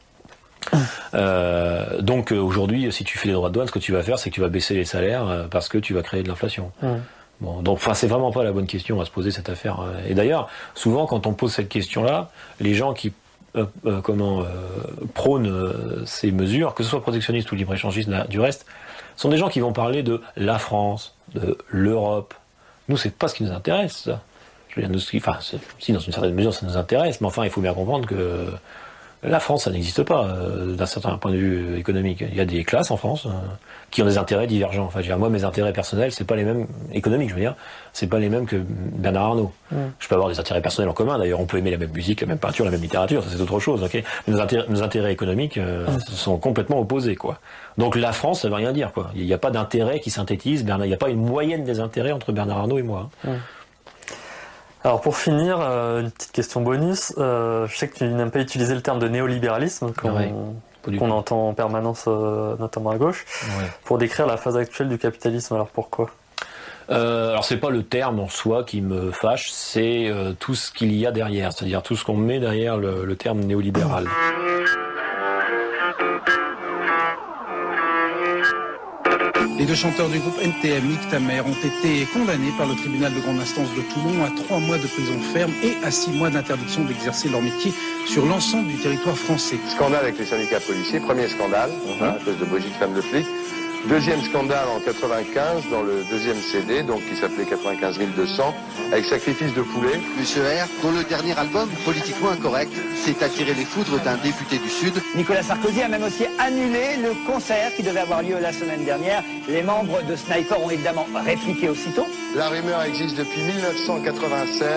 Euh, donc aujourd'hui, si tu fais des droits de douane, ce que tu vas faire, c'est que tu vas baisser les salaires parce que tu vas créer de l'inflation. Mmh. Bon, donc, enfin, c'est vraiment pas la bonne question à se poser cette affaire. Et d'ailleurs, souvent, quand on pose cette question-là, les gens qui euh, euh, comment euh, prônent euh, ces mesures, que ce soit protectionnistes ou libre-échangistes, du reste, sont des gens qui vont parler de la France, de l'Europe. Nous, c'est pas ce qui nous intéresse. Ça. Je veux dire, nous, enfin, si dans une certaine mesure, ça nous intéresse, mais enfin, il faut bien comprendre que la France, ça n'existe pas euh, d'un certain point de vue économique. Il y a des classes en France euh, qui ont des intérêts divergents. Enfin, je veux dire, moi, mes intérêts personnels, c'est pas les mêmes économiques. Je veux dire, c'est pas les mêmes que Bernard Arnault. Mm. Je peux avoir des intérêts personnels en commun. D'ailleurs, on peut aimer la même musique, la même peinture, la même littérature. Ça, c'est autre chose. Okay, mais nos intérêts, nos intérêts économiques euh, mm. sont complètement opposés, quoi. Donc, la France, ça veut rien dire, quoi. Il n'y a pas d'intérêt qui synthétise. Bernard, il n'y a pas une moyenne des intérêts entre Bernard Arnault et moi. Mm. Alors pour finir, euh, une petite question bonus. Euh, je sais que tu n'aimes pas utiliser le terme de néolibéralisme qu'on, ouais, qu'on entend en permanence, euh, notamment à gauche, ouais. pour décrire la phase actuelle du capitalisme. Alors pourquoi ? euh, Alors c'est pas le terme en soi qui me fâche, c'est euh, tout ce qu'il y a derrière, c'est-à-dire tout ce qu'on met derrière le, le terme néolibéral. Les deux chanteurs du groupe N T M, Mick Tamer, ont été condamnés par le tribunal de grande instance de Toulon à trois mois de prison ferme et à six mois d'interdiction d'exercer leur métier sur l'ensemble du territoire français. Scandale avec les syndicats policiers, premier scandale, mm-hmm. hein, à cause de Brigitte Femme de flic. Deuxième scandale en quatre-vingt-quinze, dans le deuxième C D, donc qui s'appelait quatre-vingt-quinze mille deux cents, avec Sacrifice de poulet. Monsieur R, dont le dernier album, Politiquement Incorrect, s'est attiré les foudres d'un député du Sud. Nicolas Sarkozy a même aussi annulé le concert qui devait avoir lieu la semaine dernière. Les membres de Sniper ont évidemment répliqué aussitôt. La rumeur existe depuis mille neuf cent quatre-vingt-seize.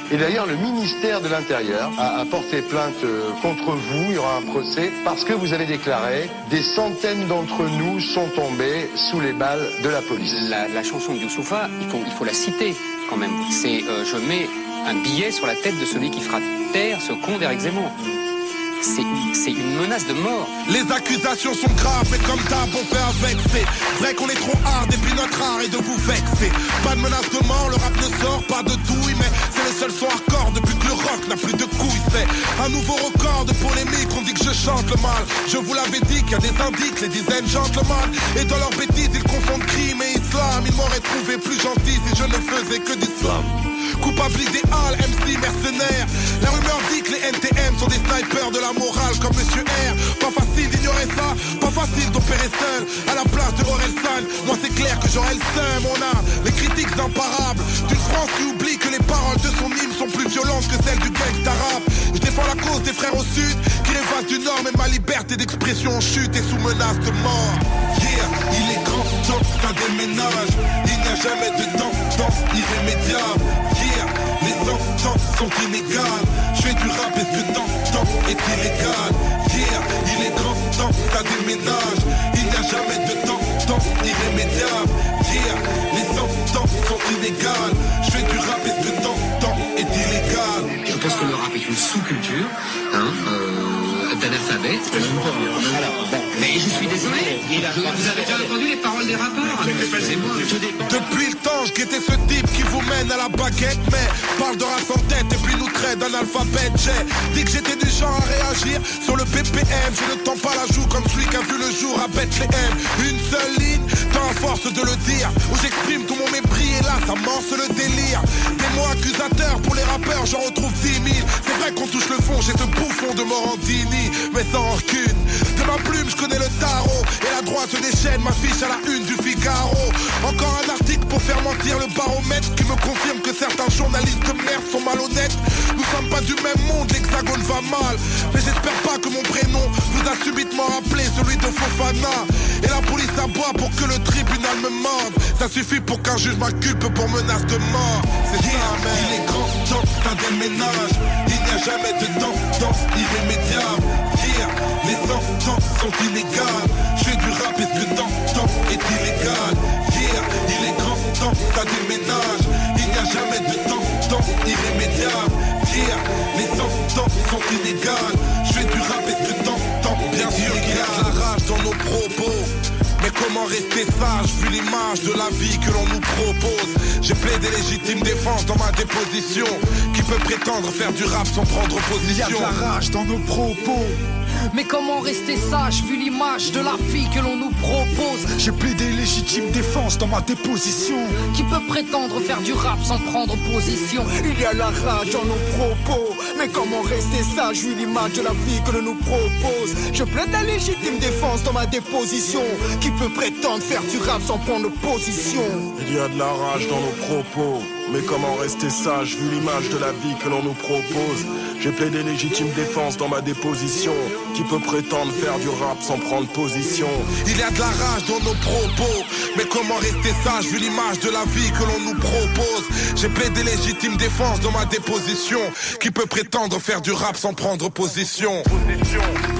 Et d'ailleurs, le ministère de l'Intérieur a, a porté plainte euh, contre vous. Il y aura un procès parce que vous avez déclaré des centaines d'entre nous sont tombés sous les balles de la police. La, la chanson de Youssoufa, il faut, il faut la citer quand même. C'est euh, je mets un billet sur la tête de celui qui fera taire ce con d'Éric Zemmour. C'est, c'est une menace de mort. Les accusations sont graves, mais comme d'hab on fait avec. C'est vrai qu'on est trop hard et puis notre art est de vous vexer. Pas de menace de mort, le rap ne sort pas de douille, mais c'est le seul son hardcore depuis que le rock n'a plus de couilles. C'est un nouveau record de polémique, on dit que je chante le mal. Je vous l'avais dit qu'il y a des indices, les dizaines gentlemen. Et dans leurs bêtises ils confondent crime et islam. Ils m'auraient trouvé plus gentil si je ne faisais que d'islam. Coupable idéal, M C mercenaire. La rumeur dit que les N T M sont des snipers de la morale comme Monsieur R. Pas facile d'ignorer ça, pas facile d'opérer seul à la place de Orelsan. Moi c'est clair que j'aurais le seum. On a les critiques imparables d'une France qui oublie que les paroles de son hymne sont plus violentes que celles du gangsta rap. Je défends la cause des frères au sud qui rêvent du nord, mais ma liberté d'expression en chute et sous menace de mort. Yeah, il est grand temps que ça déménage. Il n'y a jamais de tendance irrémédiable. Yeah, les sentences sont inégales. Je fais du rap, est-ce que t'entends est illégal? Yeah, il est grand temps que ça déménage. Il n'y a jamais de tendance irrémédiable. Yeah, les sentences sont inégales. Je fais du rap, est-ce que t'entends est illégal? Je pense que le rap est une sous-culture, hein, euh, d'analphabète. Alors, bon, mais je suis désolé. Je, vous avez déjà entendu les paroles des rappeurs? C'est moi, je dépends. Depuis le temps, je guettais ce type qui vous mène à la baguette, mais parle de race en tête et puis nous traite d'analphabète. J'ai dit que j'étais du genre à réagir sur le B P M. Je ne tends pas la joue comme celui qui a vu le jour à Bethléem. Une seule ligne, tant à force de le dire, où j'exprime tout mon mépris et là ça morce le délire. Des mots accusateurs pour les rappeurs, j'en retrouve dix mille. C'est vrai qu'on touche le fond, j'ai ce bouffon de Morandini, mais sans rancune. De ma plume, je connais le tarot, et la droite se déchaîne, m'affiche à la une du Figaro. Encore un article pour faire mentir le baromètre qui me confirme que certains journalistes de merde sont malhonnêtes. Nous sommes pas du même monde, l'hexagone va mal, mais j'espère pas que mon prénom vous a subitement rappelé celui de Fofana. Et la police aboie pour que le tribunal me morde. Ça suffit pour qu'un juge m'inculpe pour menace de mort. C'est yeah, ça, mais il est grand temps que ça déménage. Il n'y a jamais de tendance irrémédiable. Yeah, les sentences sont inégales. Je fais du rap, est-ce que t'entends est illégal? Yeah, il est grand temps que ça déménage. Il n'y a jamais de tendance irrémédiable. Yeah, les sentences sont inégales. Je fais du rap, est-ce que t'entends? Bien sûr, il y a de la rage dans nos propos. Mais comment rester sage vu l'image de la vie que l'on nous propose? J'ai plaidé légitime défense dans ma déposition. Qui peut prétendre faire du rap sans prendre position? Il y a de la rage dans nos propos. Mais comment rester sage vu l'image de la vie que l'on nous propose? J'ai plaidé légitime défense dans ma déposition. Qui peut prétendre faire du rap sans prendre position? Il y a la rage dans nos propos. Mais comment rester sage vu l'image de la vie que l'on nous propose? Je plaide la légitime défense dans ma déposition. Qui peut prétendre faire du rap sans prendre position? Il y a de la rage dans nos propos. Mais comment rester sage vu l'image de la vie que l'on nous propose? J'ai plaidé légitime défense dans ma déposition. Qui peut prétendre faire du rap sans prendre position? Il y a de la rage dans nos propos. Mais comment rester sage vu l'image de la vie que l'on nous propose? J'ai plaidé légitime défense dans ma déposition. Qui peut prétendre faire du rap sans prendre position? Position.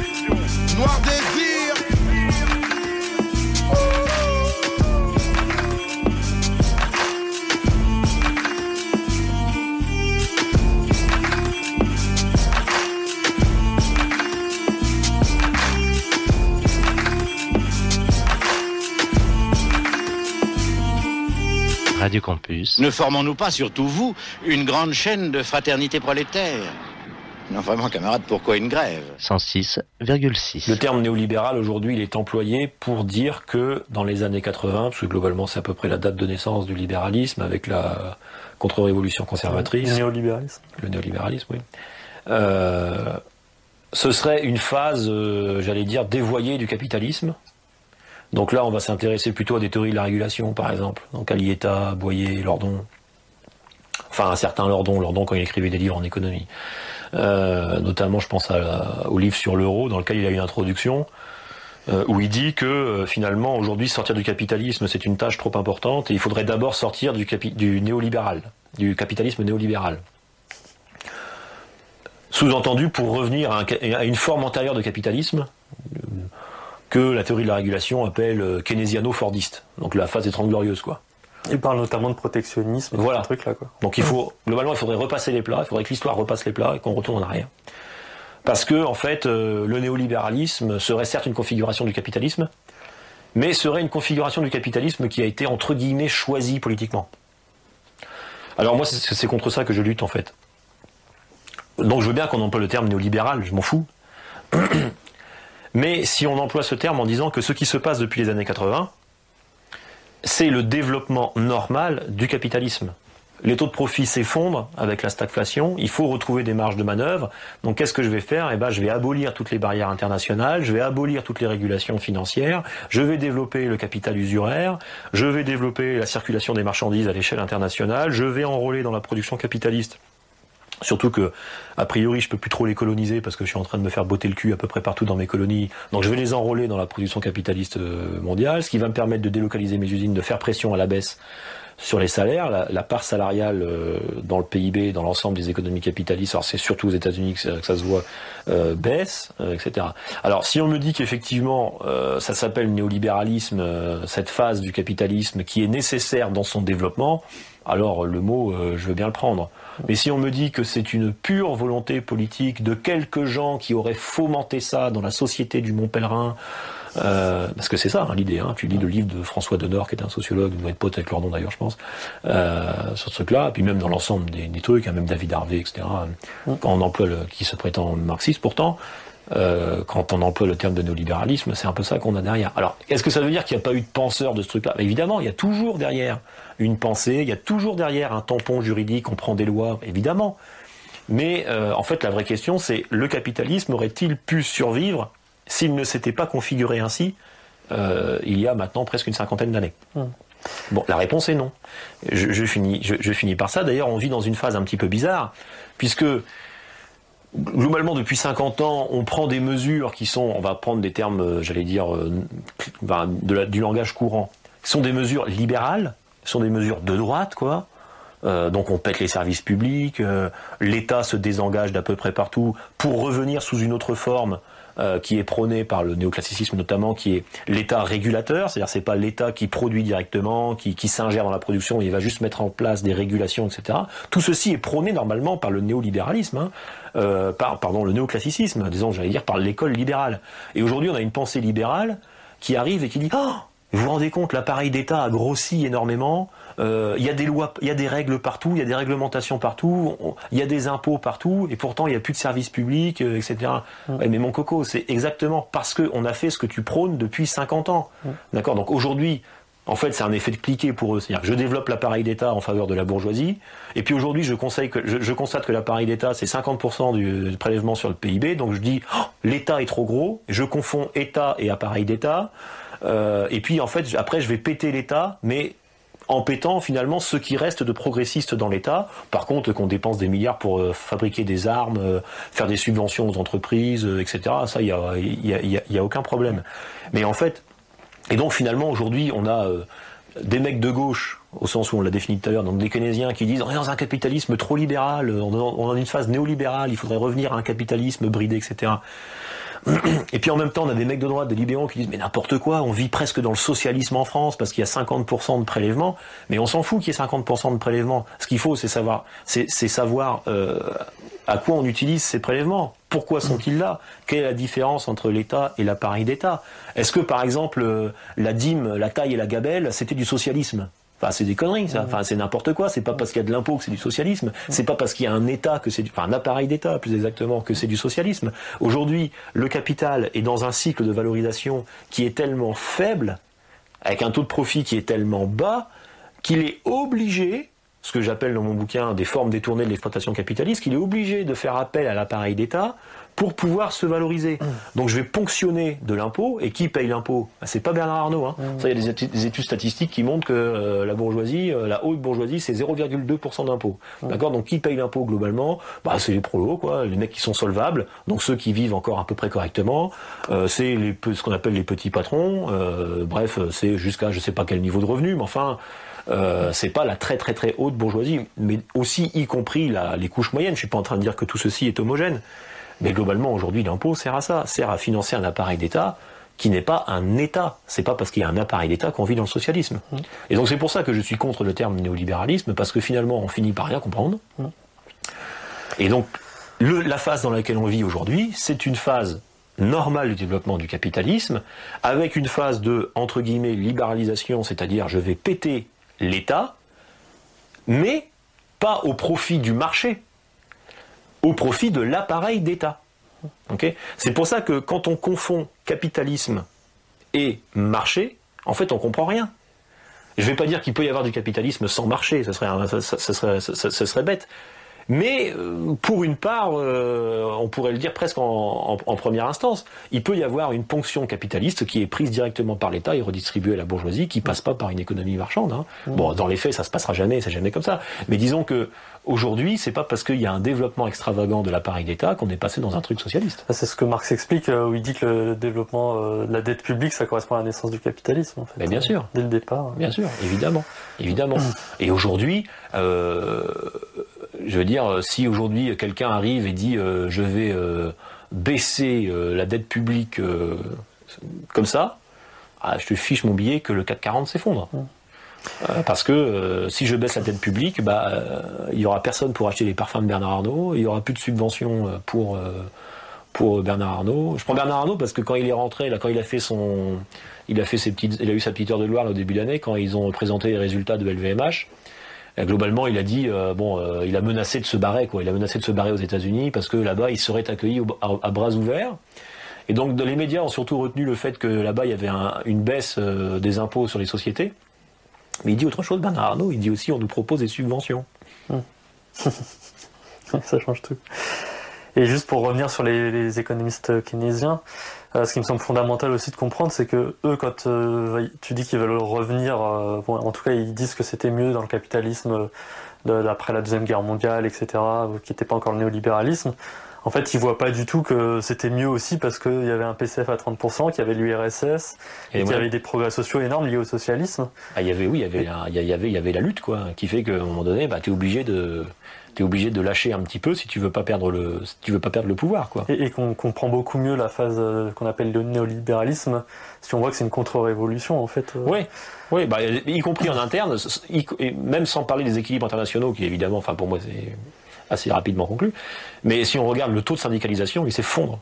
Noir désir. Radio Campus. Ne formons-nous pas, surtout vous, une grande chaîne de fraternité prolétaire? Non, vraiment, camarades, pourquoi une grève? cent six virgule six. Le terme néolibéral, aujourd'hui, il est employé pour dire que dans les années quatre-vingts, parce que globalement c'est à peu près la date de naissance du libéralisme, avec la contre-révolution conservatrice. Le néolibéralisme. Le néolibéralisme, oui. Euh, ce serait une phase, euh, j'allais dire, dévoyée du capitalisme. Donc là, on va s'intéresser plutôt à des théories de la régulation, par exemple. Donc Alieta, Boyer, Lordon. Enfin, un certain Lordon, Lordon quand il écrivait des livres en économie. Euh, notamment, je pense à, au livre sur l'euro, dans lequel il a une introduction, euh, où il dit que, euh, finalement, aujourd'hui, sortir du capitalisme, c'est une tâche trop importante, et il faudrait d'abord sortir du, capi- du néolibéral, du capitalisme néolibéral. Sous-entendu pour revenir à, un, à une forme antérieure de capitalisme que la théorie de la régulation appelle keynésiano-fordiste. Donc la phase des Trente Glorieuses, quoi. Il parle notamment de protectionnisme, voilà. Ce truc-là, quoi. Donc il faut, globalement, il faudrait repasser les plats, il faudrait que l'histoire repasse les plats et qu'on retourne en arrière. Parce que, en fait, euh, le néolibéralisme serait certes une configuration du capitalisme, mais serait une configuration du capitalisme qui a été, entre guillemets, choisie politiquement. Alors moi, c'est, c'est contre ça que je lutte, en fait. Donc je veux bien qu'on emploie le terme néolibéral, je m'en fous. Mais si on emploie ce terme en disant que ce qui se passe depuis les années quatre-vingts, c'est le développement normal du capitalisme. Les taux de profit s'effondrent avec la stagflation, il faut retrouver des marges de manœuvre. Donc qu'est-ce que je vais faire ? Eh ben, je vais abolir toutes les barrières internationales, je vais abolir toutes les régulations financières, je vais développer le capital usuraire, je vais développer la circulation des marchandises à l'échelle internationale, je vais enrôler dans la production capitaliste. Surtout que, a priori, je peux plus trop les coloniser parce que je suis en train de me faire botter le cul à peu près partout dans mes colonies. Donc je vais les enrôler dans la production capitaliste mondiale, ce qui va me permettre de délocaliser mes usines, de faire pression à la baisse sur les salaires. La, la part salariale euh, dans le P I B, dans l'ensemble des économies capitalistes, alors c'est surtout aux États-Unis que ça, que ça se voit, euh, baisse, euh, et cetera. Alors si on me dit qu'effectivement euh, ça s'appelle néolibéralisme, euh, cette phase du capitalisme qui est nécessaire dans son développement, alors le mot, euh, je veux bien le prendre. Mais si on me dit que c'est une pure volonté politique de quelques gens qui auraient fomenté ça dans la société du Mont Pèlerin, euh, parce que c'est ça hein, l'idée, hein, tu lis le livre de François Denord, qui est un sociologue, il doit être pote avec Lordon d'ailleurs je pense, euh, sur ce truc-là, puis même dans l'ensemble des, des trucs, hein, même David Harvey, et cetera, quand on emploie le, qui se prétend marxiste pourtant, Euh, quand on emploie le terme de néolibéralisme, c'est un peu ça qu'on a derrière. Alors, est-ce que ça veut dire qu'il n'y a pas eu de penseur de ce truc-là ? Bah, évidemment, il y a toujours derrière une pensée, il y a toujours derrière un tampon juridique, on prend des lois, évidemment. Mais euh, en fait, la vraie question, c'est le capitalisme aurait-il pu survivre s'il ne s'était pas configuré ainsi euh, il y a maintenant presque une cinquantaine d'années ? mmh. Bon, la réponse est non. Je, je, finis, je, je finis par ça. D'ailleurs, on vit dans une phase un petit peu bizarre, puisque globalement, depuis cinquante ans, on prend des mesures qui sont, on va prendre des termes, j'allais dire, de la, du langage courant, qui sont des mesures libérales, sont des mesures de droite, quoi. Euh, donc on pète les services publics, euh, l'État se désengage d'à peu près partout pour revenir sous une autre forme euh, qui est prônée par le néoclassicisme notamment, qui est l'État régulateur, c'est-à-dire c'est pas l'État qui produit directement, qui, qui s'ingère dans la production, il va juste mettre en place des régulations, et cetera. Tout ceci est prôné normalement par le néolibéralisme, hein, euh, par pardon le néoclassicisme, disons j'allais dire par l'école libérale. Et aujourd'hui on a une pensée libérale qui arrive et qui dit oh, vous vous rendez compte, l'appareil d'État a grossi énormément. Il euh, y a des lois, il y a des règles partout, il y a des réglementations partout, il y a des impôts partout, et pourtant il n'y a plus de services publics, euh, et cetera. Mmh. Ouais, mais mon coco, c'est exactement parce qu'on a fait ce que tu prônes depuis cinquante ans. Mmh. D'accord ? Donc aujourd'hui, en fait, c'est un effet de cliquet pour eux. C'est-à-dire que je développe l'appareil d'État en faveur de la bourgeoisie, et puis aujourd'hui, je, conseille que, je, je constate que l'appareil d'État, c'est cinquante pour cent du, du prélèvement sur le P I B, donc je dis oh, l'État est trop gros, je confonds État et appareil d'État, euh, et puis en fait, après, je vais péter l'État, mais en pétant finalement ce qui reste de progressiste dans l'État. Par contre, qu'on dépense des milliards pour euh, fabriquer des armes, euh, faire des subventions aux entreprises, euh, et cetera. Ça, il y a, y a, y a, y a aucun problème. Mais en fait, et donc finalement aujourd'hui, on a euh, des mecs de gauche, au sens où on l'a défini tout à l'heure, donc des keynésiens qui disent on est dans un capitalisme trop libéral, on est dans une phase néolibérale, il faudrait revenir à un capitalisme bridé, et cetera. Et puis en même temps, on a des mecs de droite, des libéraux qui disent mais n'importe quoi, on vit presque dans le socialisme en France parce qu'il y a cinquante pour cent de prélèvements, mais on s'en fout qu'il y ait cinquante pour cent de prélèvements. Ce qu'il faut, c'est savoir, c'est, c'est savoir euh, à quoi on utilise ces prélèvements. Pourquoi sont-ils là ? Quelle est la différence entre l'État et l'appareil d'État ? Est-ce que par exemple euh, la dîme, la taille et la gabelle, c'était du socialisme ? Enfin, c'est des conneries, ça. Enfin, c'est n'importe quoi. C'est pas parce qu'il y a de l'impôt que c'est du socialisme. C'est pas parce qu'il y a un État que c'est du, enfin, un appareil d'État, plus exactement, que c'est du socialisme. Aujourd'hui, le capital est dans un cycle de valorisation qui est tellement faible, avec un taux de profit qui est tellement bas, qu'il est obligé, ce que j'appelle dans mon bouquin des formes détournées de l'exploitation capitaliste, qu'il est obligé de faire appel à l'appareil d'État pour pouvoir se valoriser. Mmh. Donc je vais ponctionner de l'impôt, et qui paye l'impôt? C'est pas Bernard Arnault. Hein. Mmh. Ça, il y a des études, des études statistiques qui montrent que euh, la bourgeoisie, euh, la haute bourgeoisie, c'est zéro virgule deux pour cent d'impôt. Mmh. D'accord? Donc qui paye l'impôt globalement? Bah, c'est les prolos, quoi, les mecs qui sont solvables, donc ceux qui vivent encore à peu près correctement. Euh, c'est les, ce qu'on appelle les petits patrons. Euh, bref, c'est jusqu'à je sais pas quel niveau de revenu, mais enfin. Euh, c'est pas la très très très haute bourgeoisie, mais aussi y compris la, les couches moyennes. Je suis pas en train de dire que tout ceci est homogène, mais globalement aujourd'hui l'impôt sert à ça, sert à financer un appareil d'État qui n'est pas un État. C'est pas parce qu'il y a un appareil d'État qu'on vit dans le socialisme. Mmh. Et donc c'est pour ça que je suis contre le terme néolibéralisme, parce que finalement on finit par rien comprendre. Mmh. Et donc le, la phase dans laquelle on vit aujourd'hui, c'est une phase normale du développement du capitalisme, avec une phase de entre guillemets libéralisation, c'est-à-dire je vais péter l'État, mais pas au profit du marché, au profit de l'appareil d'État. Okay ? C'est pour ça que quand on confond capitalisme et marché, en fait on comprend rien. Je ne vais pas dire qu'il peut y avoir du capitalisme sans marché, ça serait, ça, ça, ça serait, ça, ça serait bête. Mais euh, pour une part, euh, on pourrait le dire presque en, en, en première instance, il peut y avoir une ponction capitaliste qui est prise directement par l'État et redistribuée à la bourgeoisie, qui passe pas par une économie marchande. Hein. Mmh. Bon, dans les faits, ça se passera jamais, c'est jamais comme ça. Mais disons que aujourd'hui, c'est pas parce qu'il y a un développement extravagant de l'appareil d'État qu'on est passé dans un truc socialiste. C'est ce que Marx explique, où il dit que le développement de la dette publique, ça correspond à la naissance du capitalisme. En fait, Mais bien sûr. Dès le départ. Bien sûr, évidemment, évidemment. Et aujourd'hui. Euh, Je veux dire, si aujourd'hui quelqu'un arrive et dit euh, je vais euh, baisser euh, la dette publique euh, comme ça, ah, je te fiche mon billet que le C A C quarante s'effondre. Mmh. Euh, parce que euh, si je baisse la dette publique, bah euh, il y aura personne pour acheter les parfums de Bernard Arnault, il y aura plus de subventions pour euh, pour Bernard Arnault. Je prends Bernard Arnault parce que quand il est rentré, là, quand il a fait son, il a fait ses petites, il a eu sa petite heure de gloire là, au début d'année quand ils ont présenté les résultats de L V M H. Globalement, il a dit, euh, bon, euh, il a menacé de se barrer, quoi. Il a menacé de se barrer aux États-Unis parce que là-bas, il serait accueilli au, à, à bras ouverts. Et donc, les médias ont surtout retenu le fait que là-bas, il y avait un, une baisse euh, des impôts sur les sociétés. Mais il dit autre chose, Bernard Arnault. Il dit aussi, on nous propose des subventions. Hum. Ça change tout. Et juste pour revenir sur les, les économistes keynésiens, euh, ce qui me semble fondamental aussi de comprendre, c'est que eux, quand euh, tu dis qu'ils veulent revenir, euh, bon, en tout cas ils disent que c'était mieux dans le capitalisme de, d'après la Deuxième Guerre mondiale, et cetera, qui n'était pas encore le néolibéralisme. En fait, ils voient pas du tout que c'était mieux aussi parce qu'il y avait un P C F à trente pour cent, qu'il y avait l'U R S S, et, et qu'il y avait des progrès sociaux énormes liés au socialisme. Ah, il y avait, oui, il y avait, il y avait, il y avait la lutte, quoi, qui fait qu'à un moment donné, bah, t'es obligé de, t'es obligé de lâcher un petit peu si tu veux pas perdre le, si tu veux pas perdre le pouvoir, quoi. Et, et qu'on comprend beaucoup mieux la phase euh, qu'on appelle le néolibéralisme, si on voit que c'est une contre-révolution, en fait. Euh... Oui, oui, bah, y compris en interne, y, et même sans parler des équilibres internationaux, qui évidemment, enfin, pour moi, c'est assez rapidement conclu. Mais si on regarde le taux de syndicalisation, il s'effondre.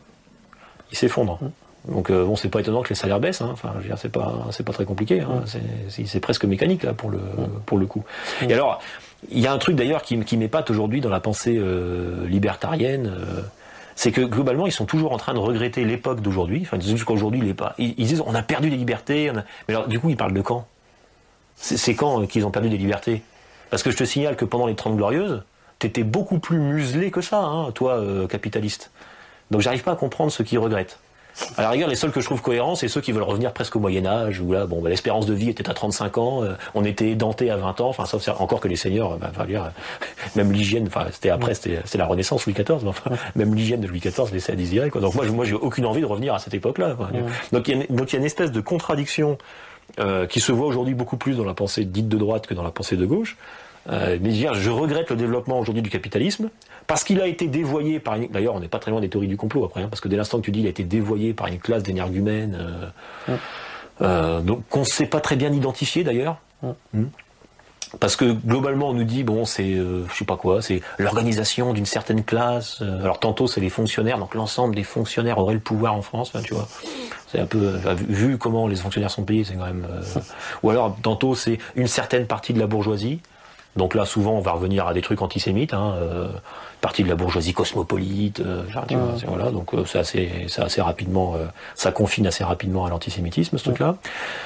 Il s'effondre. Donc euh, bon, c'est pas étonnant que les salaires baissent. Hein. Enfin, je veux dire, c'est pas, c'est pas très compliqué. Hein. C'est, c'est, c'est presque mécanique là pour le, pour le coup. Et alors, il y a un truc d'ailleurs qui, qui m'épate aujourd'hui dans la pensée euh, libertarienne. Euh, c'est que globalement, ils sont toujours en train de regretter l'époque d'aujourd'hui. Enfin, jusqu'aujourd'hui, il est pas. Ils, ils disent, on a perdu les libertés. On a... Mais alors, du coup, ils parlent de quand ? c'est, c'est quand qu'ils ont perdu des libertés ? Parce que je te signale que pendant les Trente Glorieuses, t'étais beaucoup plus muselé que ça, hein, toi, euh, capitaliste. Donc j'arrive pas à comprendre ceux qui regrettent. À la rigueur, les seuls que je trouve cohérents, c'est ceux qui veulent revenir presque au Moyen-Âge, où là, bon, bah, l'espérance de vie était à trente-cinq ans, euh, on était édenté à vingt ans, enfin, sauf encore que les seigneurs, bah, enfin, dire, même l'hygiène, enfin, c'était après, c'était, c'était la Renaissance, Louis quatorze, mais enfin, même l'hygiène de Louis quatorze laissait à désirer, quoi. Donc moi, je, moi, j'ai aucune envie de revenir à cette époque-là, quoi. Ouais. Donc il y a, donc il y a une espèce de contradiction, euh, qui se voit aujourd'hui beaucoup plus dans la pensée dite de droite que dans la pensée de gauche. Euh, mais dire, je regrette le développement aujourd'hui du capitalisme parce qu'il a été dévoyé par une... D'ailleurs, on n'est pas très loin des théories du complot après, hein, parce que dès l'instant que tu dis il a été dévoyé par une classe d'énergumènes euh, mm. euh, donc qu'on ne sait pas très bien identifier d'ailleurs. Mm. Mm. Parce que globalement, on nous dit bon, c'est euh, je sais pas quoi, c'est l'organisation d'une certaine classe. Euh, alors tantôt c'est les fonctionnaires, donc l'ensemble des fonctionnaires auraient le pouvoir en France. Enfin, tu vois, c'est un peu euh, vu comment les fonctionnaires sont payés, c'est quand même. Euh, ou alors tantôt c'est une certaine partie de la bourgeoisie. Donc là, souvent, on va revenir à des trucs antisémites, hein, euh, partie de la bourgeoisie cosmopolite, euh, genre, tu vois, c'est, voilà, donc euh, c'est assez, c'est assez rapidement, euh, ça confine assez rapidement à l'antisémitisme, ce truc-là.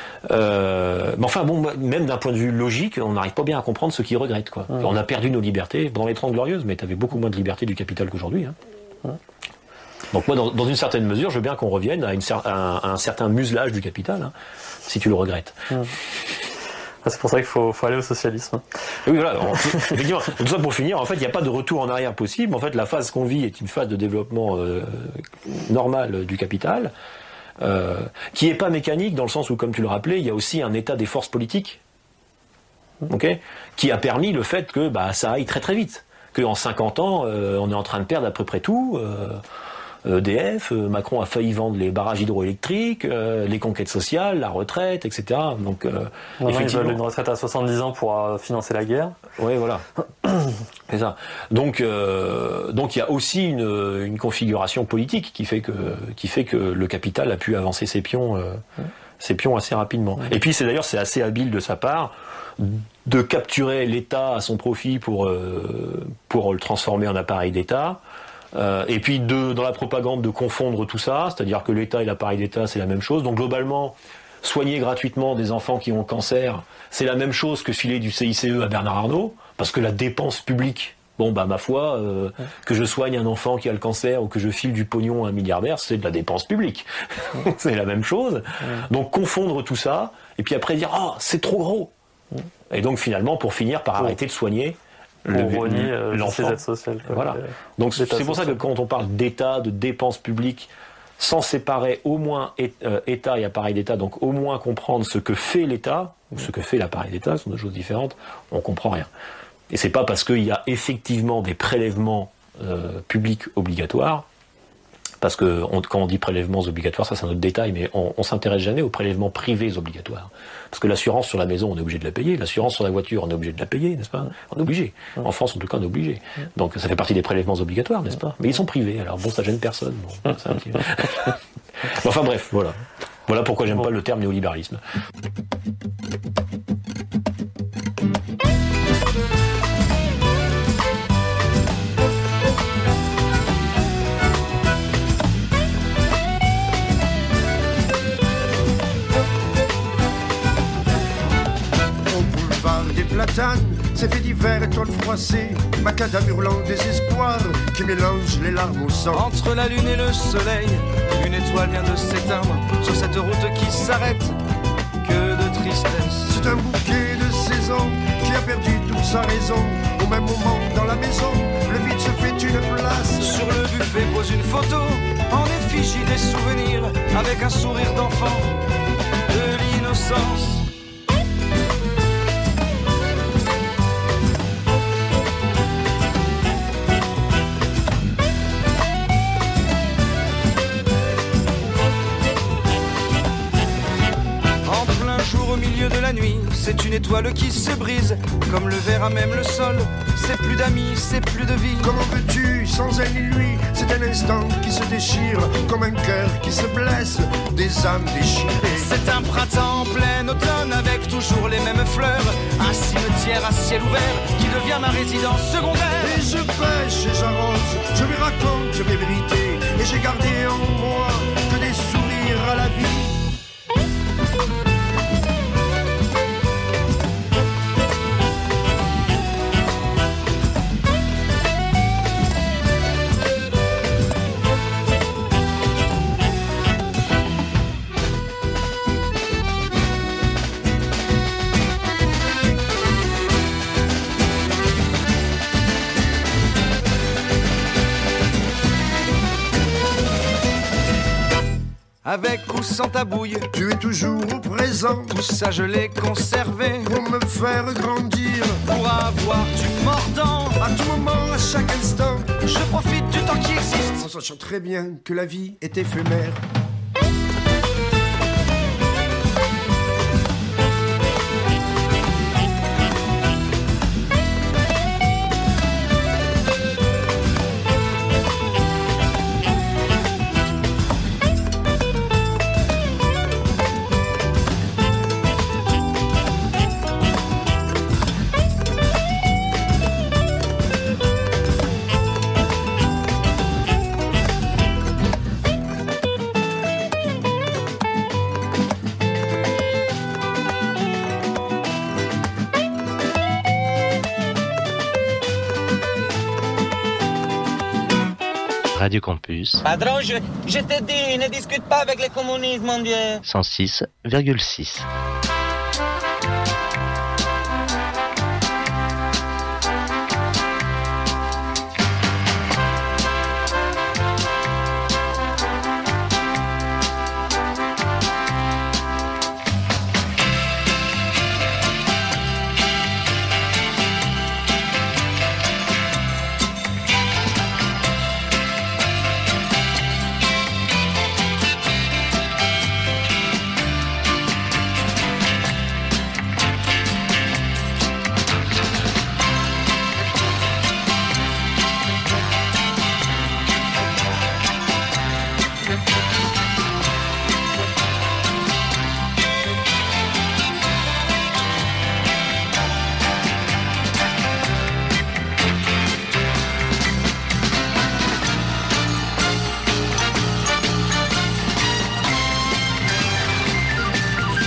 Euh, mais enfin, bon, même d'un point de vue logique, on n'arrive pas bien à comprendre ceux qui regrettent, quoi. On a perdu nos libertés pendant les Trente Glorieuses, mais t'avais beaucoup moins de liberté du capital qu'aujourd'hui, hein. Donc moi, dans, dans une certaine mesure, je veux bien qu'on revienne à, une, à, un, à un certain muselage du capital, hein, si tu le regrettes. Mmh. C'est pour ça qu'il faut, faut aller au socialisme. Et oui, voilà. En, effectivement, tout ça pour finir, en fait, il n'y a pas de retour en arrière possible. En fait, la phase qu'on vit est une phase de développement euh, normal du capital, euh, qui n'est pas mécanique dans le sens où, comme tu le rappelais, il y a aussi un état des forces politiques, okay, qui a permis le fait que bah, ça aille très très vite. Qu'en cinquante ans, euh, on est en train de perdre à peu près tout. Euh, E D F, euh, Macron a failli vendre les barrages hydroélectriques, euh, les conquêtes sociales, la retraite, et cetera. Donc, euh, ouais, effectivement, ils veulent une retraite à soixante-dix ans pour euh, financer la guerre. Oui, voilà. C'est ça. Donc, euh, donc il y a aussi une, une configuration politique qui fait que, qui fait que le capital a pu avancer ses pions, euh, ouais. ses pions assez rapidement. Ouais. Et puis, c'est d'ailleurs, c'est assez habile de sa part de capturer l'État à son profit pour, euh, pour le transformer en appareil d'État. Euh, et puis de, dans la propagande de confondre tout ça, c'est-à-dire que l'État et l'appareil d'État c'est la même chose. Donc globalement, soigner gratuitement des enfants qui ont le cancer, c'est la même chose que filer du C I C E à Bernard Arnault, parce que la dépense publique, bon bah ma foi, euh, ouais. que je soigne un enfant qui a le cancer ou que je file du pognon à un milliardaire, c'est de la dépense publique. Ouais. C'est la même chose. Ouais. Donc confondre tout ça, et puis après dire ah oh, c'est trop gros. Ouais. Et donc finalement pour finir par ouais. arrêter de soigner Le, le, l'enfant. Sociales, voilà. Donc c'est pour ça que quand on parle d'État, de dépenses publiques, sans séparer au moins État et appareil d'État, donc au moins comprendre ce que fait l'État, ou ce que fait l'appareil d'État, ce sont deux choses différentes, on comprend rien. Et c'est pas parce qu'il y a effectivement des prélèvements euh, publics obligatoires, parce que on, quand on dit prélèvements obligatoires, ça c'est un autre détail, mais on, on s'intéresse jamais aux prélèvements privés obligatoires. Parce que l'assurance sur la maison, on est obligé de la payer, l'assurance sur la voiture, on est obligé de la payer, n'est-ce pas? On est obligé. En France, en tout cas, on est obligé. Donc ça fait partie des prélèvements obligatoires, n'est-ce pas? Mais ils sont privés, alors bon, ça gêne personne. Bon, c'est un petit... Enfin bref, voilà. Voilà pourquoi j'aime bon. pas le terme néolibéralisme. Platane, c'est fait divers, étoiles froissées, macadam hurlant désespoir, qui mélange les larmes au sang. Entre la lune et le soleil, une étoile vient de s'éteindre sur cette route qui s'arrête. Que de tristesse. C'est un bouquet de saison qui a perdu toute sa raison. Au même moment dans la maison, le vide se fait une place. Sur le buffet pose une photo, en effigie des souvenirs, avec un sourire d'enfant, de l'innocence. Au milieu de la nuit, c'est une étoile qui se brise, comme le verre à même le sol. C'est plus d'amis, c'est plus de vie. Comment veux-tu sans elle ni lui? C'est un instant qui se déchire, comme un cœur qui se blesse, des âmes déchirées. C'est un printemps en plein automne, avec toujours les mêmes fleurs. Un cimetière à ciel ouvert, qui devient ma résidence secondaire. Et je pêche et j'arrose, je lui raconte mes vérités, et j'ai gardé en moi que des sourires à la vie. Avec ou sans ta bouille, tu es toujours au présent. Tout ça je l'ai conservé pour me faire grandir, pour avoir du mordant à tout moment, à chaque instant. Je profite du temps qui existe, en sachant très bien que la vie est éphémère. Radio Campus. Padron, je, je te dis, ne discute pas avec les communistes, mon Dieu. cent six virgule six.